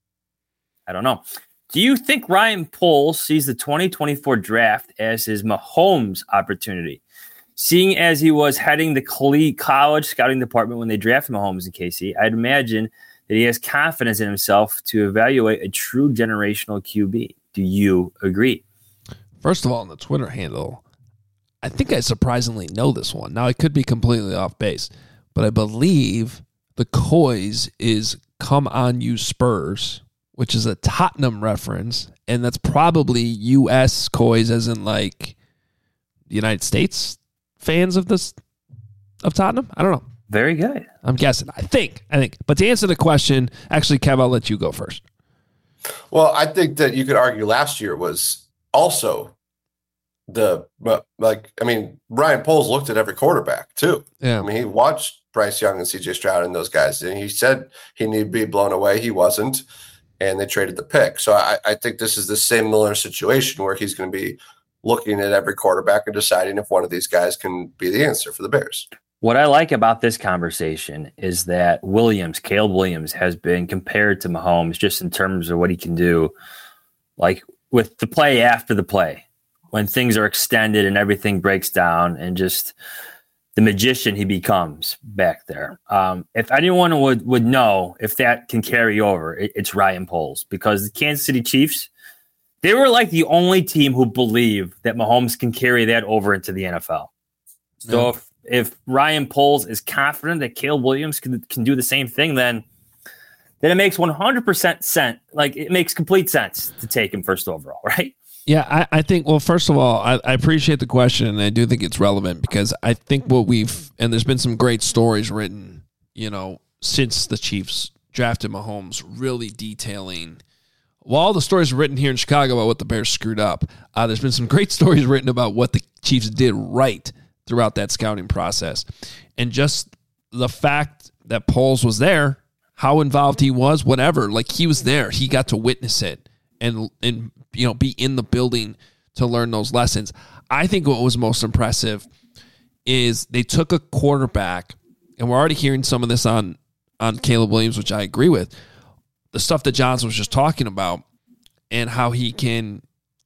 I don't know. Do you think Ryan Poles sees the 2024 draft as his Mahomes opportunity? Seeing as he was heading the college scouting department when they drafted Mahomes in KC, I'd imagine that he has confidence in himself to evaluate a true generational QB. Do you agree? First of all, on the Twitter handle, I think I surprisingly know this one. Now, I could be completely off base, but I believe the Coys is Come On You Spurs, which is a Tottenham reference, and that's probably U.S. Coys as in like the United States fans of Tottenham. I don't know. Very good. I'm guessing. I think. But to answer the question, actually, Kev, I'll let you go first. Well, I think that you could argue last year was also Ryan Poles looked at every quarterback too. Yeah. I mean, he watched Bryce Young and CJ Stroud and those guys, and he said he needed to be blown away. He wasn't, and they traded the pick. So I think this is the same Miller situation where he's going to be looking at every quarterback and deciding if one of these guys can be the answer for the Bears. What I like about this conversation is that Caleb Williams, has been compared to Mahomes just in terms of what he can do, like with the play after the play, when things are extended and everything breaks down, and just the magician he becomes back there. If anyone would know if that can carry over, it's Ryan Poles, because the Kansas City Chiefs, they were like the only team who believed that Mahomes can carry that over into the NFL. So if Ryan Poles is confident that Caleb Williams can do the same thing, then it makes 100% sense. Like, it makes complete sense to take him first overall, right? Yeah, I think, well, first of all, I appreciate the question, and I do think it's relevant, because I think and there's been some great stories written, since the Chiefs drafted Mahomes, really detailing, well, all the stories written here in Chicago about what the Bears screwed up. There's been some great stories written about what the Chiefs did right throughout that scouting process. And just the fact that Poles was there, how involved he was, whatever, like, he was there. He got to witness it and be in the building to learn those lessons. I think what was most impressive is they took a quarterback, and we're already hearing some of this on Caleb Williams, which I agree with, the stuff that Johnson was just talking about, and how he can,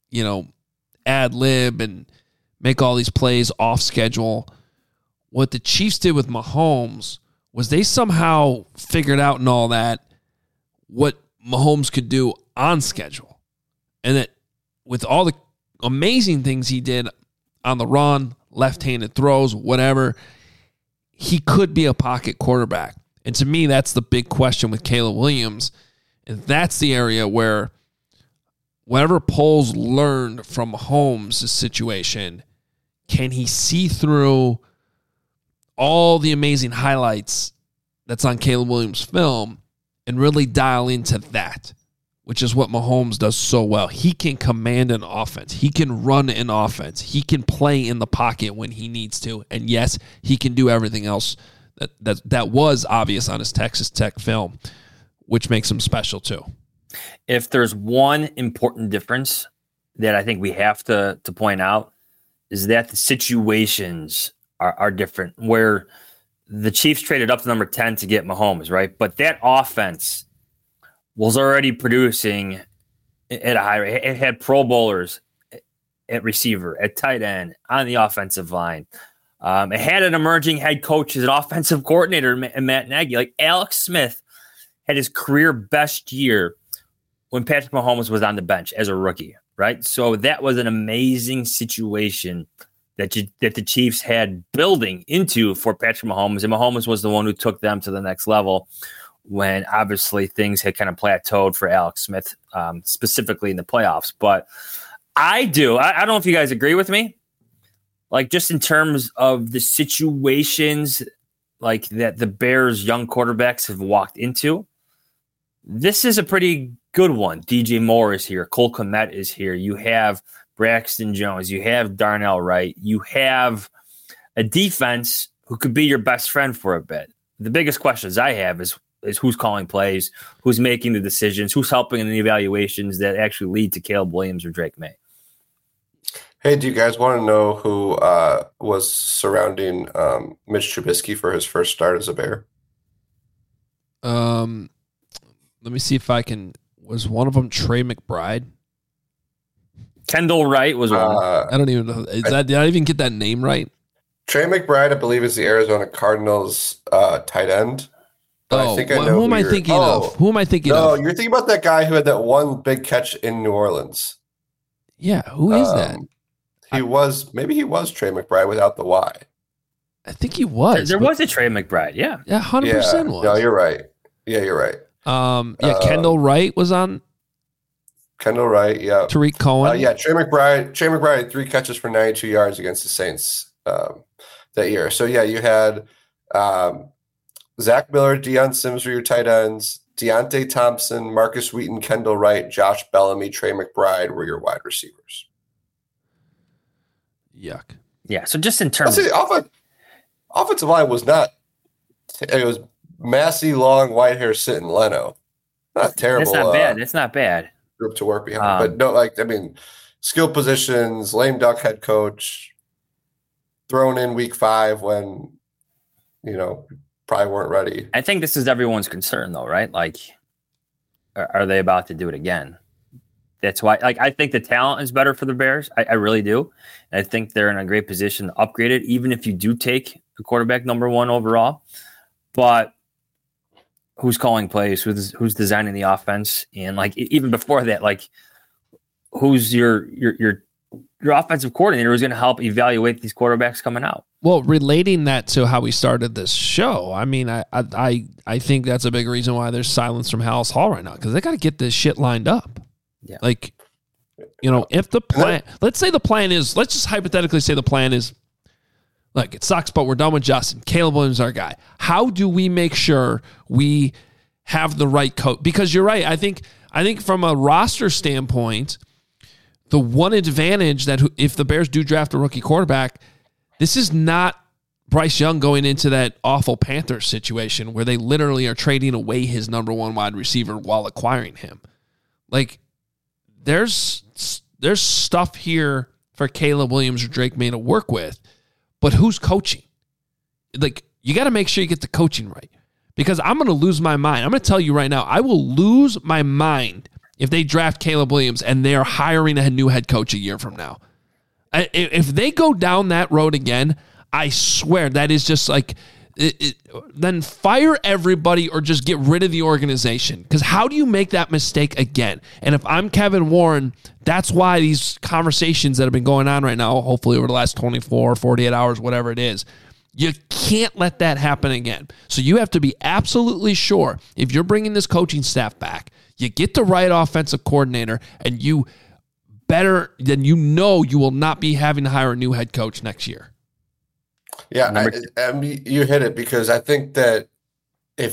ad lib and make all these plays off schedule. What the Chiefs did with Mahomes was they somehow figured out in all that what Mahomes could do on schedule. And that with all the amazing things he did on the run, left-handed throws, whatever, he could be a pocket quarterback. And to me, that's the big question with Caleb Williams. And that's the area where whatever Poles learned from Mahomes' situation, can he see through all the amazing highlights that's on Caleb Williams' film and really dial into that, which is what Mahomes does so well. He can command an offense. He can run an offense. He can play in the pocket when he needs to. And yes, he can do everything else that was obvious on his Texas Tech film, which makes him special too. If there's one important difference that I think we have to point out, is that the situations are different, where the Chiefs traded up to number 10 to get Mahomes, right? But that offense was already producing at a high rate. It had Pro Bowlers at receiver, at tight end, on the offensive line. It had an emerging head coach as an offensive coordinator, Matt Nagy. Like, Alex Smith had his career best year when Patrick Mahomes was on the bench as a rookie, right? So that was an amazing situation that the Chiefs had building into for Patrick Mahomes. And Mahomes was the one who took them to the next level when obviously things had kind of plateaued for Alex Smith, specifically in the playoffs. But I don't know if you guys agree with me. Like, just in terms of the situations like that the Bears' young quarterbacks have walked into, this is a pretty good one. DJ Moore is here. Cole Kmet is here. You have Braxton Jones. You have Darnell Wright. You have a defense who could be your best friend for a bit. The biggest questions I have is who's calling plays, who's making the decisions, who's helping in the evaluations that actually lead to Caleb Williams or Drake May. Hey, do you guys want to know who was surrounding Mitch Trubisky for his first start as a Bear? Let me see if I can. Was one of them Trey McBride? Kendall Wright was one. I don't even know. Did I even get that name right? Trey McBride, I believe, is the Arizona Cardinals tight end. But I think I know who am I thinking of? Who am I thinking of? No, you're thinking about that guy who had that one big catch in New Orleans. Yeah, who is that? He was Trey McBride without the Y. I think he was. There was a Trey McBride, yeah. Yeah, 100% was. No, you're right. Yeah, you're right. Kendall Wright was on. Kendall Wright, yeah. Tariq Cohen. Trey McBride had 3 catches for 92 yards against the Saints that year. So, yeah, you had Zach Miller, Deion Sims were your tight ends. Deontay Thompson, Marcus Wheaton, Kendall Wright, Josh Bellamy, Trey McBride were your wide receivers. Yuck. Yeah, so just in terms of offensive line was not – it was Massey, Long, Whitehair, Sitton, Leno. Not terrible. It's not bad. Group to work behind. But no, skill positions, lame duck head coach, thrown in week 5 when probably weren't ready. I think this is everyone's concern, though, right? Like, are they about to do it again? That's why, I think the talent is better for the Bears. I really do. And I think they're in a great position to upgrade it, even if you do take a quarterback number 1 overall. But who's calling plays? Who's designing the offense? And even before that, who's your offensive coordinator who's going to help evaluate these quarterbacks coming out? Well, relating that to how we started this show, I mean, I think that's a big reason why there's silence from Hallis Hall right now, because they got to get this shit lined up. Yeah. If the plan, let's just hypothetically say the plan is, look, it sucks, but we're done with Justin. Caleb Williams is our guy. How do we make sure we have the right coach? Because you're right. I think from a roster standpoint, the one advantage that if the Bears do draft a rookie quarterback, this is not Bryce Young going into that awful Panthers situation where they literally are trading away his number 1 wide receiver while acquiring him. There's stuff here for Caleb Williams or Drake May to work with, but who's coaching? You got to make sure you get the coaching right, because I'm going to lose my mind. I'm going to tell you right now, I will lose my mind if they draft Caleb Williams and they are hiring a new head coach a year from now. If they go down that road again, I swear that is just then fire everybody or just get rid of the organization. Because how do you make that mistake again? And if I'm Kevin Warren, that's why these conversations that have been going on right now, hopefully over the last 24, 48 hours, whatever it is, you can't let that happen again. So you have to be absolutely sure if you're bringing this coaching staff back, you get the right offensive coordinator, and you you will not be having to hire a new head coach next year. Yeah, I mean, you hit it, because I think that if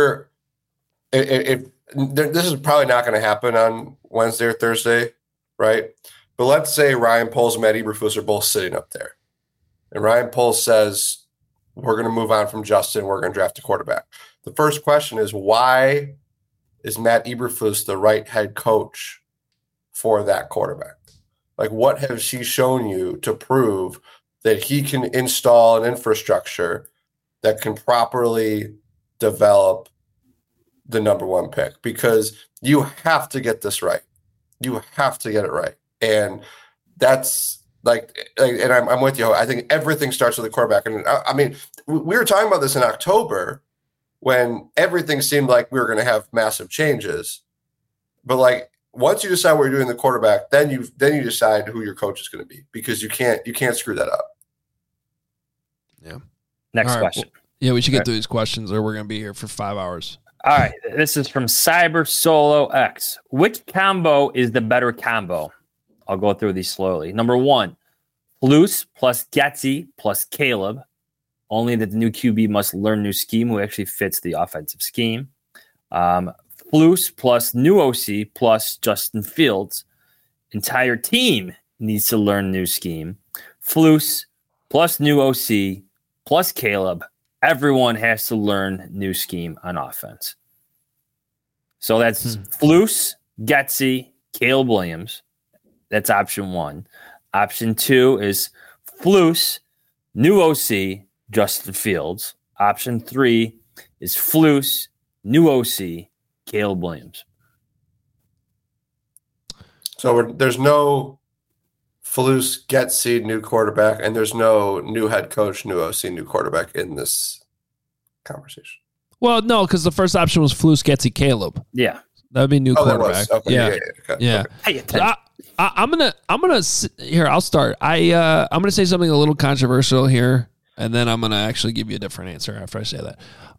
this is probably not going to happen on Wednesday or Thursday, right? But let's say Ryan Poles and Matt Eberflus are both sitting up there, and Ryan Poles says, we're going to move on from Justin, we're going to draft a quarterback. The first question is, why is Matt Eberflus the right head coach for that quarterback? What has he shown you to prove that he can install an infrastructure that can properly develop the number 1 pick? Because you have to get this right. You have to get it right. And that's and I'm with you. I think everything starts with the quarterback. And I mean, we were talking about this in October when everything seemed like we were going to have massive changes. But once you decide what you're doing the quarterback, then you decide who your coach is going to be, because you can't screw that up. Yeah. Next question. Well, yeah, we should get through these questions or we're going to be here for 5 hours. All right. This is from Cyber Solo X. Which combo is the better combo? I'll go through these slowly. Number 1, Flus plus Getsy plus Caleb. Only that the new QB must learn new scheme who actually fits the offensive scheme. Flus plus new OC plus Justin Fields. Entire team needs to learn new scheme. Flus plus new OC plus Caleb. Everyone has to learn new scheme on offense. So that's Flus, Getsy, Caleb Williams. That's option 1. Option 2 is Flus, new OC, Justin Fields. Option 3 is Flus, new OC, Caleb Williams. So there's no Flus, Getsy, new quarterback, and there's no new head coach, new OC, new quarterback in this conversation. Well, no, because the first option was Flus, Getsy, Caleb. Yeah, that would be new quarterback. Okay. Yeah. Pay attention. I'm gonna here. I'll start. I'm gonna say something a little controversial here, and then I'm gonna actually give you a different answer after I say that.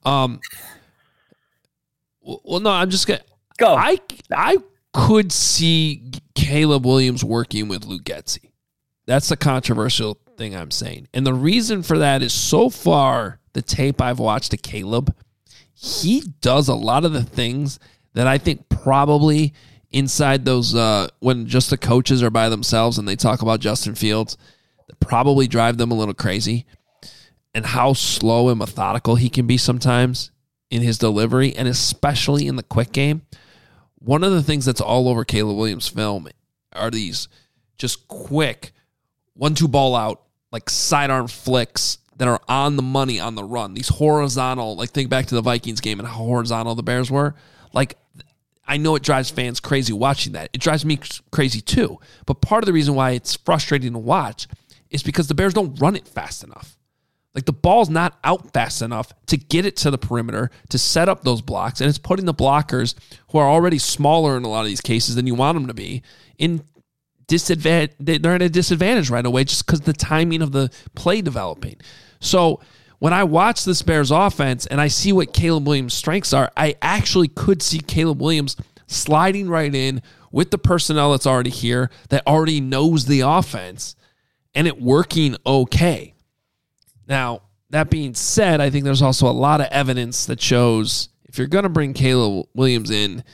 Well, no, I'm just gonna go. I could see Caleb Williams working with Luke Getsy. That's the controversial thing I'm saying, and the reason for that is so far the tape I've watched of Caleb, he does a lot of the things that I think probably inside those, when just the coaches are by themselves and they talk about Justin Fields, that probably drive them a little crazy, and how slow and methodical he can be sometimes in his delivery, and especially in the quick game. One of the things that's all over Caleb Williams' film are these just quick 1-2 ball out, like sidearm flicks that are on the money on the run. These horizontal, like think back to the Vikings game and how horizontal the Bears were. Like, I know it drives fans crazy watching that. It drives me crazy too. But part of the reason why it's frustrating to watch is because the Bears don't run it fast enough. Like, the ball's not out fast enough to get it to the perimeter, to set up those blocks, and it's putting the blockers, who are already smaller in a lot of these cases than you want them to be, in disadvantage. They're at a disadvantage right away just because of the timing of the play developing. So when I watch this Bears offense and I see what Caleb Williams' strengths are, I actually could see Caleb Williams sliding right in with the personnel that's already here, that already knows the offense, and it working okay. Now, that being said, I think there's also a lot of evidence that shows if you're going to bring Caleb Williams in,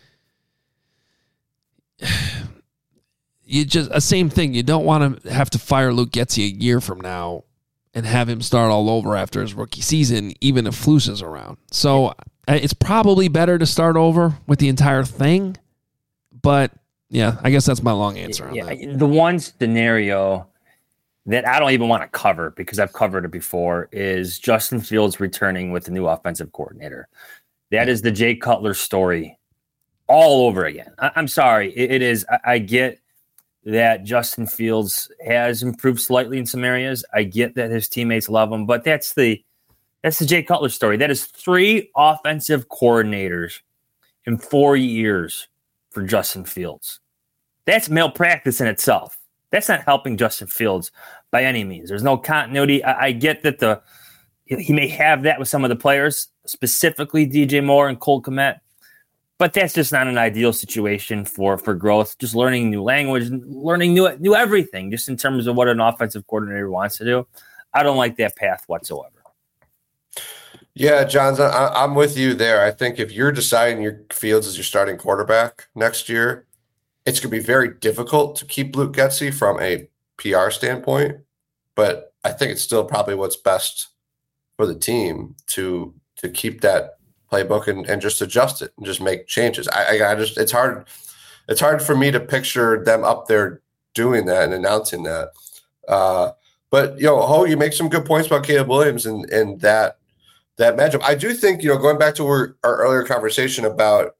you just a same thing. You don't want to have to fire Luke Getsy a year from now and have him start all over after his rookie season, even if Flus is around. So it's probably better to start over with the entire thing. But yeah, I guess that's my long answer on that. The one scenario that I don't even want to cover, because I've covered it before, is Justin Fields returning with the new offensive coordinator. That is the Jay Cutler story all over again. I'm sorry. It is. I get that Justin Fields has improved slightly in some areas. I get that his teammates love him, but that's the Jay Cutler story. That is 3 offensive coordinators in 4 years for Justin Fields. That's malpractice in itself. That's not helping Justin Fields by any means. There's no continuity. I get that he may have that with some of the players, specifically DJ Moore and Cole Kmet, but that's just not an ideal situation for growth. Just learning new language, learning new everything, just in terms of what an offensive coordinator wants to do. I don't like that path whatsoever. Yeah, John, I'm with you there. I think if you're deciding your Fields as your starting quarterback next year, it's going to be very difficult to keep Luke Getsy from a PR standpoint, but I think it's still probably what's best for the team to keep that playbook and just adjust it and just make changes. I just it's hard for me to picture them up there doing that and announcing that. But Ho, you make some good points about Caleb Williams and that matchup. I do think going back to our earlier conversation about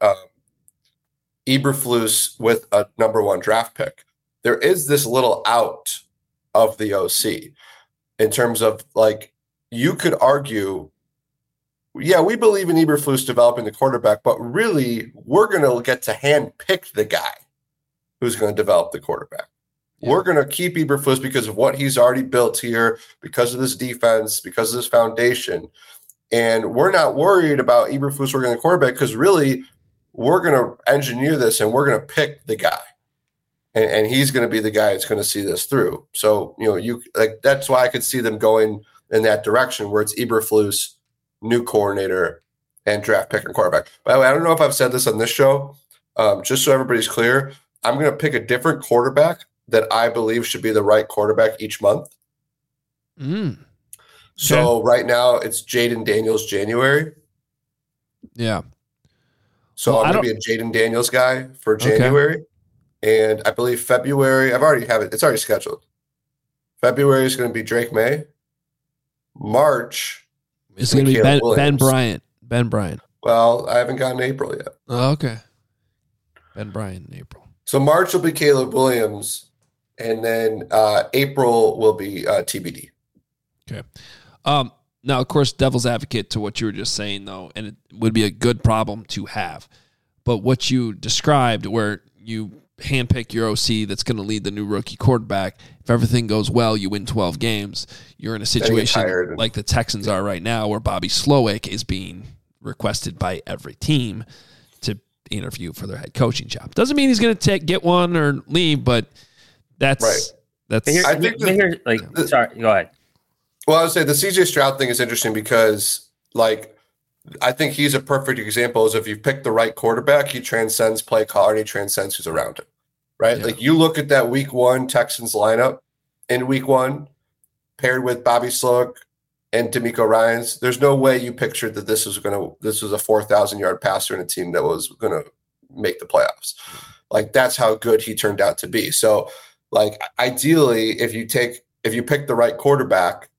Eberflus with a number 1 draft pick, there is this little out of the OC in terms of, like, you could argue, yeah, we believe in Eberflus developing the quarterback, but really we're going to get to hand pick the guy who's going to develop the quarterback. Yeah. We're going to keep Eberflus because of what he's already built here, because of this defense, because of this foundation. And we're not worried about Eberflus working the quarterback because really we're going to engineer this and we're going to pick the guy. And he's going to be the guy that's going to see this through. So, that's why I could see them going in that direction where it's Eberflus, new coordinator, and draft pick and quarterback. By the way, I don't know if I've said this on this show. Just so everybody's clear, I'm going to pick a different quarterback that I believe should be the right quarterback each month. So right now it's Jaden Daniels January. Yeah. So I'm going to be a Jaden Daniels guy for January. Okay. And I believe February, it's already scheduled. February is going to be Drake May. March is going to be Ben Bryant. Ben Bryant. Well, I haven't gotten April yet. Oh, okay. Ben Bryant in April. So March will be Caleb Williams, and then April will be TBD. Okay. Now, of course, devil's advocate to what you were just saying, though, and it would be a good problem to have. But what you described, where you handpick your OC that's going to lead the new rookie quarterback, if everything goes well, you win 12 games, you're in a situation like the Texans are right now, where Bobby Slowick is being requested by every team to interview for their head coaching job. Doesn't mean he's going to get one or leave, but that's right. That's sorry, go ahead. Well, I would say the CJ Stroud thing is interesting because, I think he's a perfect example. Is if you pick the right quarterback, he transcends play call and he transcends who's around him, right? Yeah. Like, you look at that Week 1 Texans lineup in Week 1, paired with Bobby Slowick and DeMeco Ryans. There's no way you pictured that this was a 4,000-yard passer in a team that was going to make the playoffs. Like, that's how good he turned out to be. So, ideally, if you pick the right quarterback,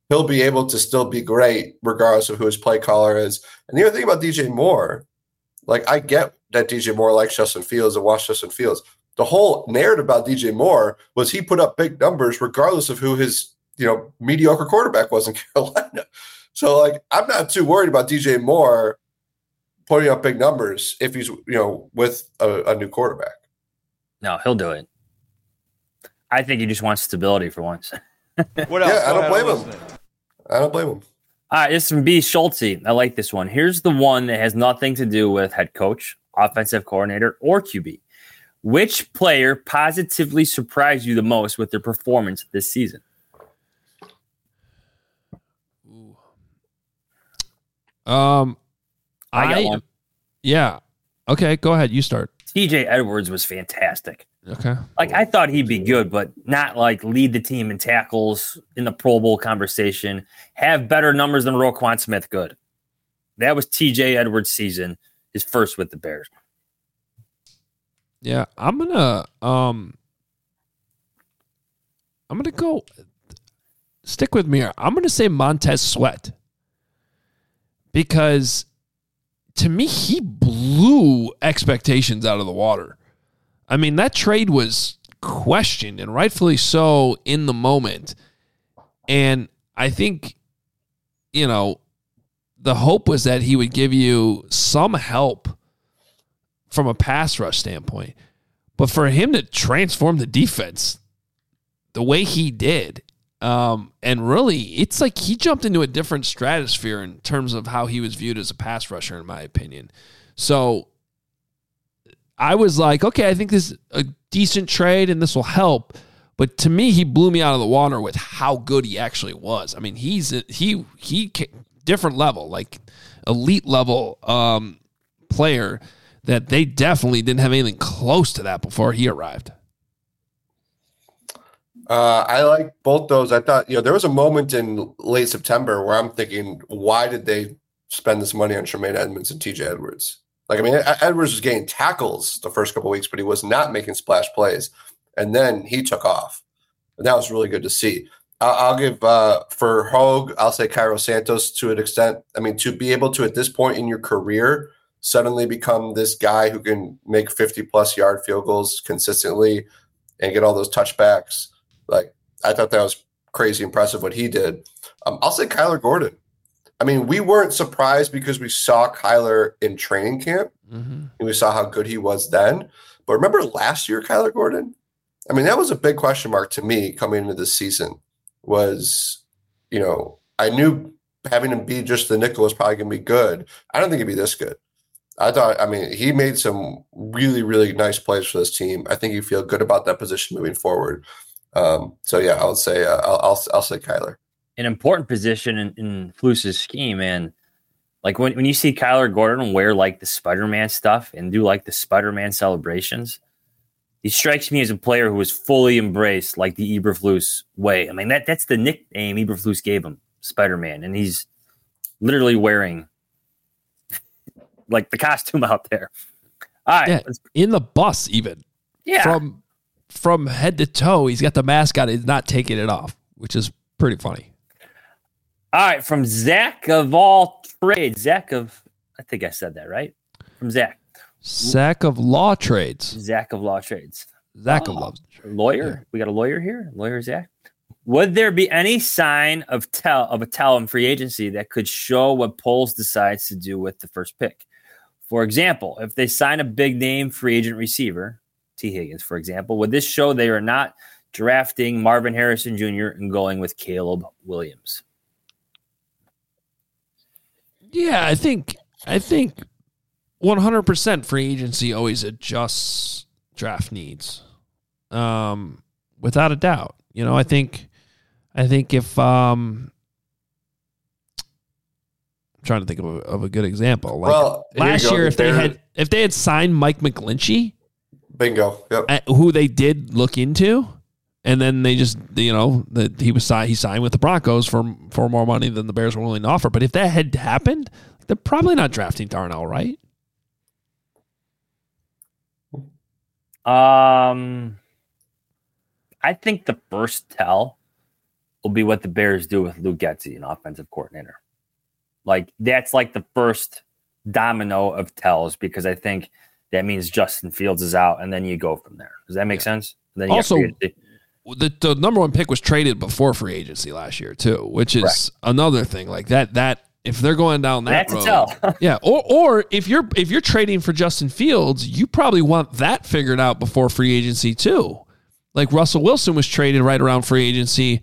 he'll be able to still be great regardless of who his play caller is. And the other thing about DJ Moore, like I get that DJ Moore likes Justin Fields and watched Justin Fields. The whole narrative about DJ Moore was he put up big numbers regardless of who his mediocre quarterback was in Carolina. So like I'm not too worried about DJ Moore putting up big numbers if he's with a new quarterback. No, he'll do it. I think he just wants stability for once. What else? Yeah, I don't blame him. I don't blame him. All right, this is from B. Schultze. I like this one. Here's the one that has nothing to do with head coach, offensive coordinator, or QB. Which player positively surprised you the most with their performance this season? I got one. Yeah. Okay, go ahead. You start. TJ Edwards was fantastic. Okay. Like I thought he'd be good, but not like lead the team in tackles in the Pro Bowl conversation. Have better numbers than Roquan Smith. Good. That was TJ Edwards' season, his first with the Bears. Yeah, I'm gonna go. Stick with me here. I'm gonna say Montez Sweat because to me he blew expectations out of the water. I mean, that trade was questioned, and rightfully so in the moment. And I think, the hope was that he would give you some help from a pass rush standpoint. But for him to transform the defense the way he did, and really, it's like he jumped into a different stratosphere in terms of how he was viewed as a pass rusher, in my opinion. So I was like, okay, I think this is a decent trade and this will help. But to me, he blew me out of the water with how good he actually was. I mean, he different level, like elite level player that they definitely didn't have anything close to that before he arrived. I like both those. I thought, there was a moment in late September where I'm thinking, why did they spend this money on Tremaine Edmonds and TJ Edwards? Like, I mean, Edwards was getting tackles the first couple of weeks, but he was not making splash plays. And then he took off. And that was really good to see. I'll give, for Hogue, I'll say Cairo Santos to an extent. I mean, to be able to, at this point in your career, suddenly become this guy who can make 50-plus yard field goals consistently and get all those touchbacks. Like, I thought that was crazy impressive what he did. I'll say Kyler Gordon. I mean, we weren't surprised because we saw Kyler in training camp and we saw how good he was then. But remember last year, Kyler Gordon? I mean, that was a big question mark to me coming into this season was, I knew having him be just the nickel was probably going to be good. I don't think it'd be this good. He made some really, really nice plays for this team. I think you feel good about that position moving forward. So yeah, I would say I'll say Kyler. An important position in Flus's scheme, and like when you see Kyler Gordon wear like the Spider-Man stuff and do like the Spider-Man celebrations, he strikes me as a player who has fully embraced like the Eberflus way. I mean that's the nickname Eberflus gave him, Spider-Man, and he's literally wearing like the costume out there. All right, yeah, in the bus even. Yeah, from head to toe, he's got the mask on. He's not taking it off, which is pretty funny. All right, from Zach of all trades. I think I said that right. From Zach. Zach of law trades. Zach of law trades. Zach of love. Lawyer. Yeah. We got a lawyer here. Lawyer Zach. Would there be any sign of a tell in free agency that could show what Poles decides to do with the first pick? For example, if they sign a big name free agent receiver, T. Higgins, for example, would this show they are not drafting Marvin Harrison Jr. and going with Caleb Williams? Yeah, I think 100% free agency always adjusts draft needs, without a doubt. I think if I'm trying to think of a good example. Like last year, if they had signed Mike McGlinchey, bingo, yep. Who they did look into. And then they just, he signed with the Broncos for more money than the Bears were willing to offer. But if that had happened, they're probably not drafting Darnell, right? I think the first tell will be what the Bears do with Luke Getsy, an offensive coordinator. Like, that's like the first domino of tells, because I think that means Justin Fields is out, and then you go from there. Does that make sense? And then you Also, the number one pick was traded before free agency last year too, which is another thing. Like that if they're going down that road, yeah. Or if you're trading for Justin Fields, you probably want that figured out before free agency too. Like Russell Wilson was traded right around free agency.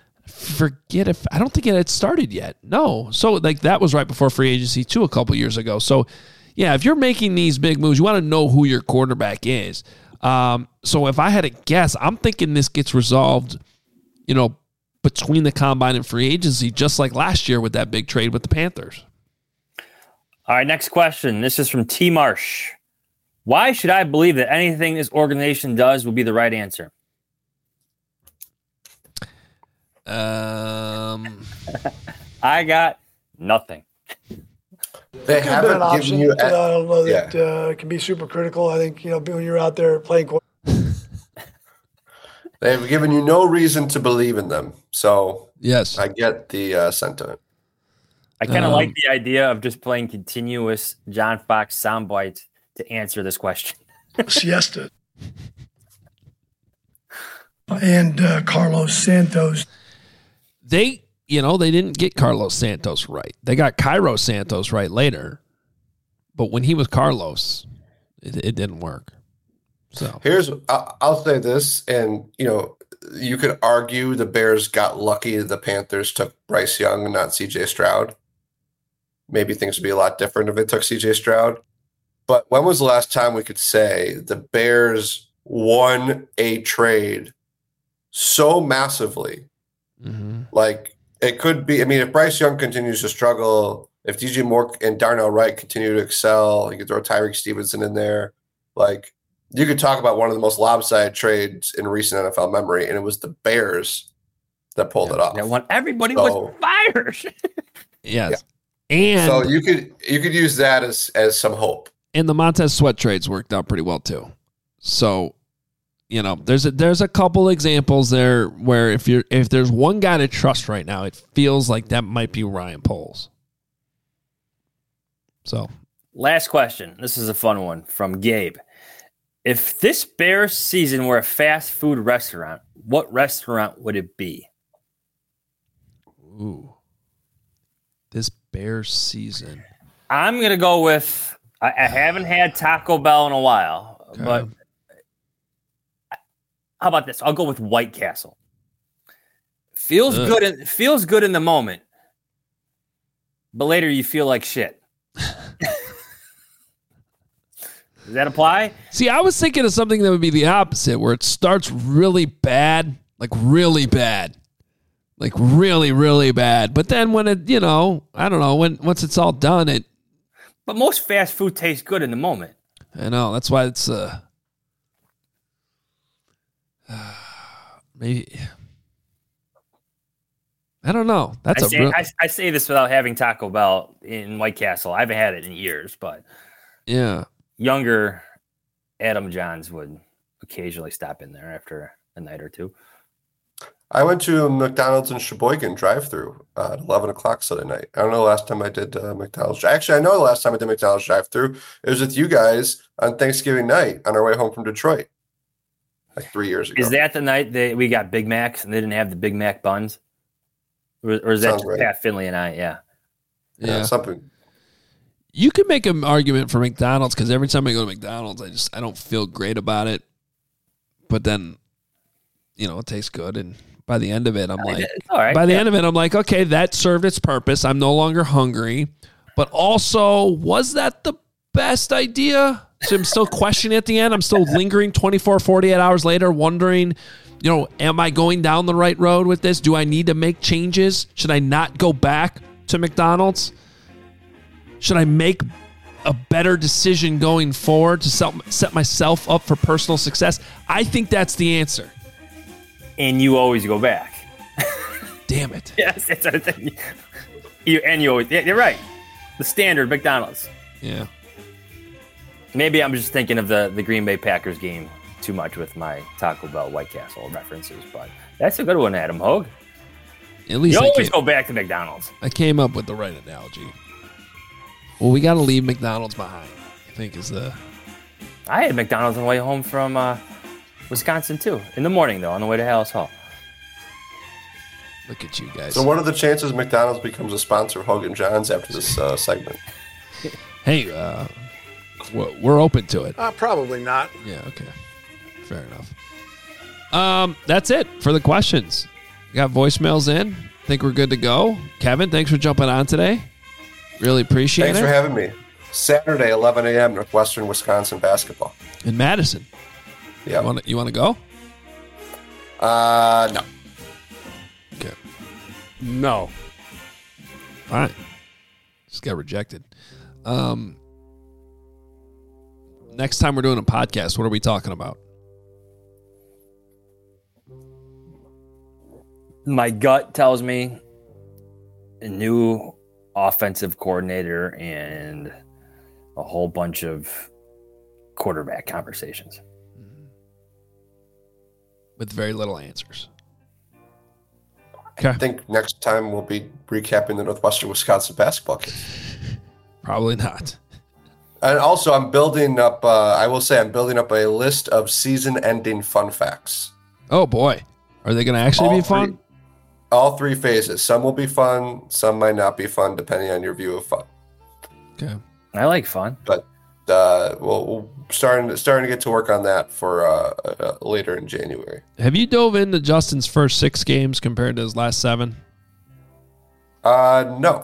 I don't think it had started yet. No. So like that was right before free agency too, a couple years ago. So yeah, if you're making these big moves, you want to know who your quarterback is. So if I had to guess, I'm thinking this gets resolved, between the combine and free agency, just like last year with that big trade with the Panthers. All right, next question. This is from T. Marsh. Why should I believe that anything this organization does will be the right answer? I got nothing. They haven't an option. given you. I don't know that it can be super critical. I think when you're out there playing. They have given you no reason to believe in them. So yes, I get the sentiment. I kind of like the idea of just playing continuous John Fox soundbites to answer this question. Siesta. And Carlos Santos. They didn't get Carlos Santos right. They got Cairo Santos right later. But when he was Carlos, it didn't work. So I'll say this, and you could argue the Bears got lucky the Panthers took Bryce Young and not CJ Stroud. Maybe things would be a lot different if they took CJ Stroud. But when was the last time we could say the Bears won a trade so massively? Mm-hmm. Like, it could be, if Bryce Young continues to struggle, if DJ Moore and Darnell Wright continue to excel, you could throw Tyreek Stevenson in there. Like, you could talk about one of the most lopsided trades in recent NFL memory, and it was the Bears that pulled it off. When everybody was fired. Yes. Yeah. And so you could use that as some hope. And the Montez Sweat trades worked out pretty well too. So, there's a couple examples there where if there's one guy to trust right now, it feels like that might be Ryan Poles. So, last question. This is a fun one from Gabe. If this Bears season were a fast food restaurant, what restaurant would it be? Ooh. This Bears season. I'm going to go with, I haven't had Taco Bell in a while, but how about this? I'll go with White Castle. Feels good in the moment, but later you feel like shit. Does that apply? See, I was thinking of something that would be the opposite, where it starts really bad, like really bad. Like really, really bad. But then when it, I don't know, once it's all done, it. But most fast food tastes good in the moment. I know. That's why it's maybe. I don't know. I say this without having Taco Bell in White Castle. I haven't had it in years, but yeah, younger Adam Johns would occasionally stop in there after a night or two. I went to McDonald's in Sheboygan drive-thru at 11 o'clock Sunday night. I don't know the last time I did McDonald's. Actually, I know the last time I did McDonald's drive-thru. It was with you guys on Thanksgiving night on our way home from Detroit, like 3 years ago. Is that the night that we got Big Macs and they didn't have the Big Mac buns? Or is that just right. Pat Finley and I? Yeah, something. You can make an argument for McDonald's because every time I go to McDonald's, I don't feel great about it. But then, it tastes good, and by the end of it, I'm like, I'm like, okay, that served its purpose. I'm no longer hungry. But also, was that the best idea? So I'm still questioning at the end. I'm still lingering 24, 48 hours later, wondering, am I going down the right road with this? Do I need to make changes? Should I not go back to McDonald's? Should I make a better decision going forward to set myself up for personal success? I think that's the answer. And you always go back. Damn it. Yes, you always. You're right. The standard McDonald's. Yeah. Maybe I'm just thinking of the Green Bay Packers game too much with my Taco Bell White Castle references, but that's a good one, Adam Hogue. At least you I always came, go back to McDonald's. I came up with the right analogy. Well, we got to leave McDonald's behind, I think is the... I had McDonald's on the way home from Wisconsin, too. In the morning, though, on the way to Hallis Hall. Look at you guys. So what are the chances McDonald's becomes a sponsor of Hogan John's after this segment? Hey, we're open to it. Probably not. Yeah, okay. Fair enough. That's it for the questions. We got voicemails in. Think we're good to go. Kevin, thanks for jumping on today. Really appreciate Thanks it. for having me. Saturday, 11 a.m., Northwestern Wisconsin basketball. In Madison. Yeah. You want to go? No. Okay. No. Fine. Just got rejected. Next time we're doing a podcast, what are we talking about? My gut tells me a new offensive coordinator and a whole bunch of quarterback conversations. With very little answers. I think next time we'll be recapping the Northwestern Wisconsin basketball game. Probably not. And also, I'm building up, I'm building up a list of season-ending fun facts. Oh, boy. Are they going to actually be fun? All three phases. Some will be fun. Some might not be fun, depending on your view of fun. Okay. I like fun. But we'll starting to get to work on that for later in January. Have you dove into Justin's first 6 games compared to his last 7? No.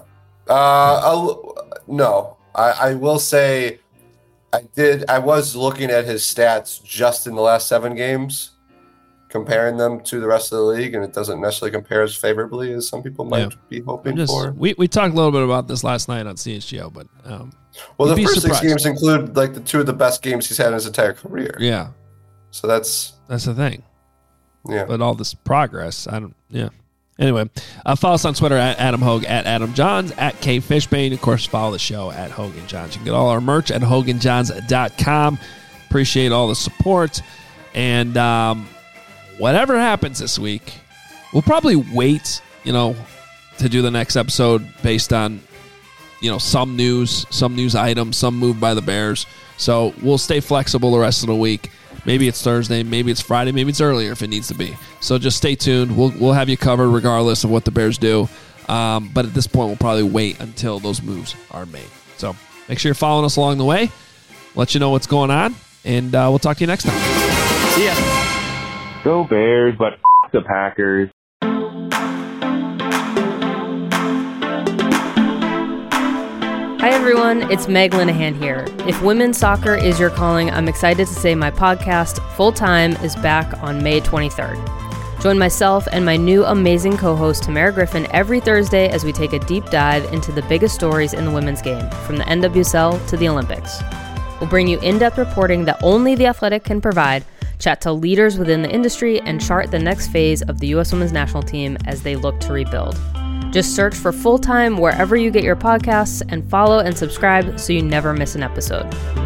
No. I will say I was looking at his stats just in the last 7 games, comparing them to the rest of the league, and it doesn't necessarily compare as favorably as some people might be hoping for. We talked a little bit about this last night on CHGO, but well, the you'd be first surprised. 6 games include like the 2 of the best games he's had in his entire career. Yeah. So that's the thing. Yeah. But all this progress, Anyway, follow us on Twitter at Adam Hogue, at Adam Johns, at K Fishbane. Of course, follow the show at Hogan Johns. You can get all our merch at HoganJohns.com. Appreciate all the support. And whatever happens this week, we'll probably wait, to do the next episode based on, some news item, some move by the Bears. So we'll stay flexible the rest of the week. Maybe it's Thursday, maybe it's Friday, maybe it's earlier if it needs to be. So just stay tuned. We'll have you covered regardless of what the Bears do. But at this point, we'll probably wait until those moves are made. So make sure you're following us along the way. Let you know what's going on, and we'll talk to you next time. See ya. Go Bears, but the Packers. Hi everyone, it's Meg Linehan here. If women's soccer is your calling, I'm excited to say my podcast, Full Time, is back on May 23rd. Join myself and my new amazing co-host Tamara Griffin every Thursday as we take a deep dive into the biggest stories in the women's game, from the NWSL to the Olympics. We'll bring you in-depth reporting that only The Athletic can provide, chat to leaders within the industry, and chart the next phase of the U.S. Women's National Team as they look to rebuild. Just search for Full Time wherever you get your podcasts and follow and subscribe so you never miss an episode.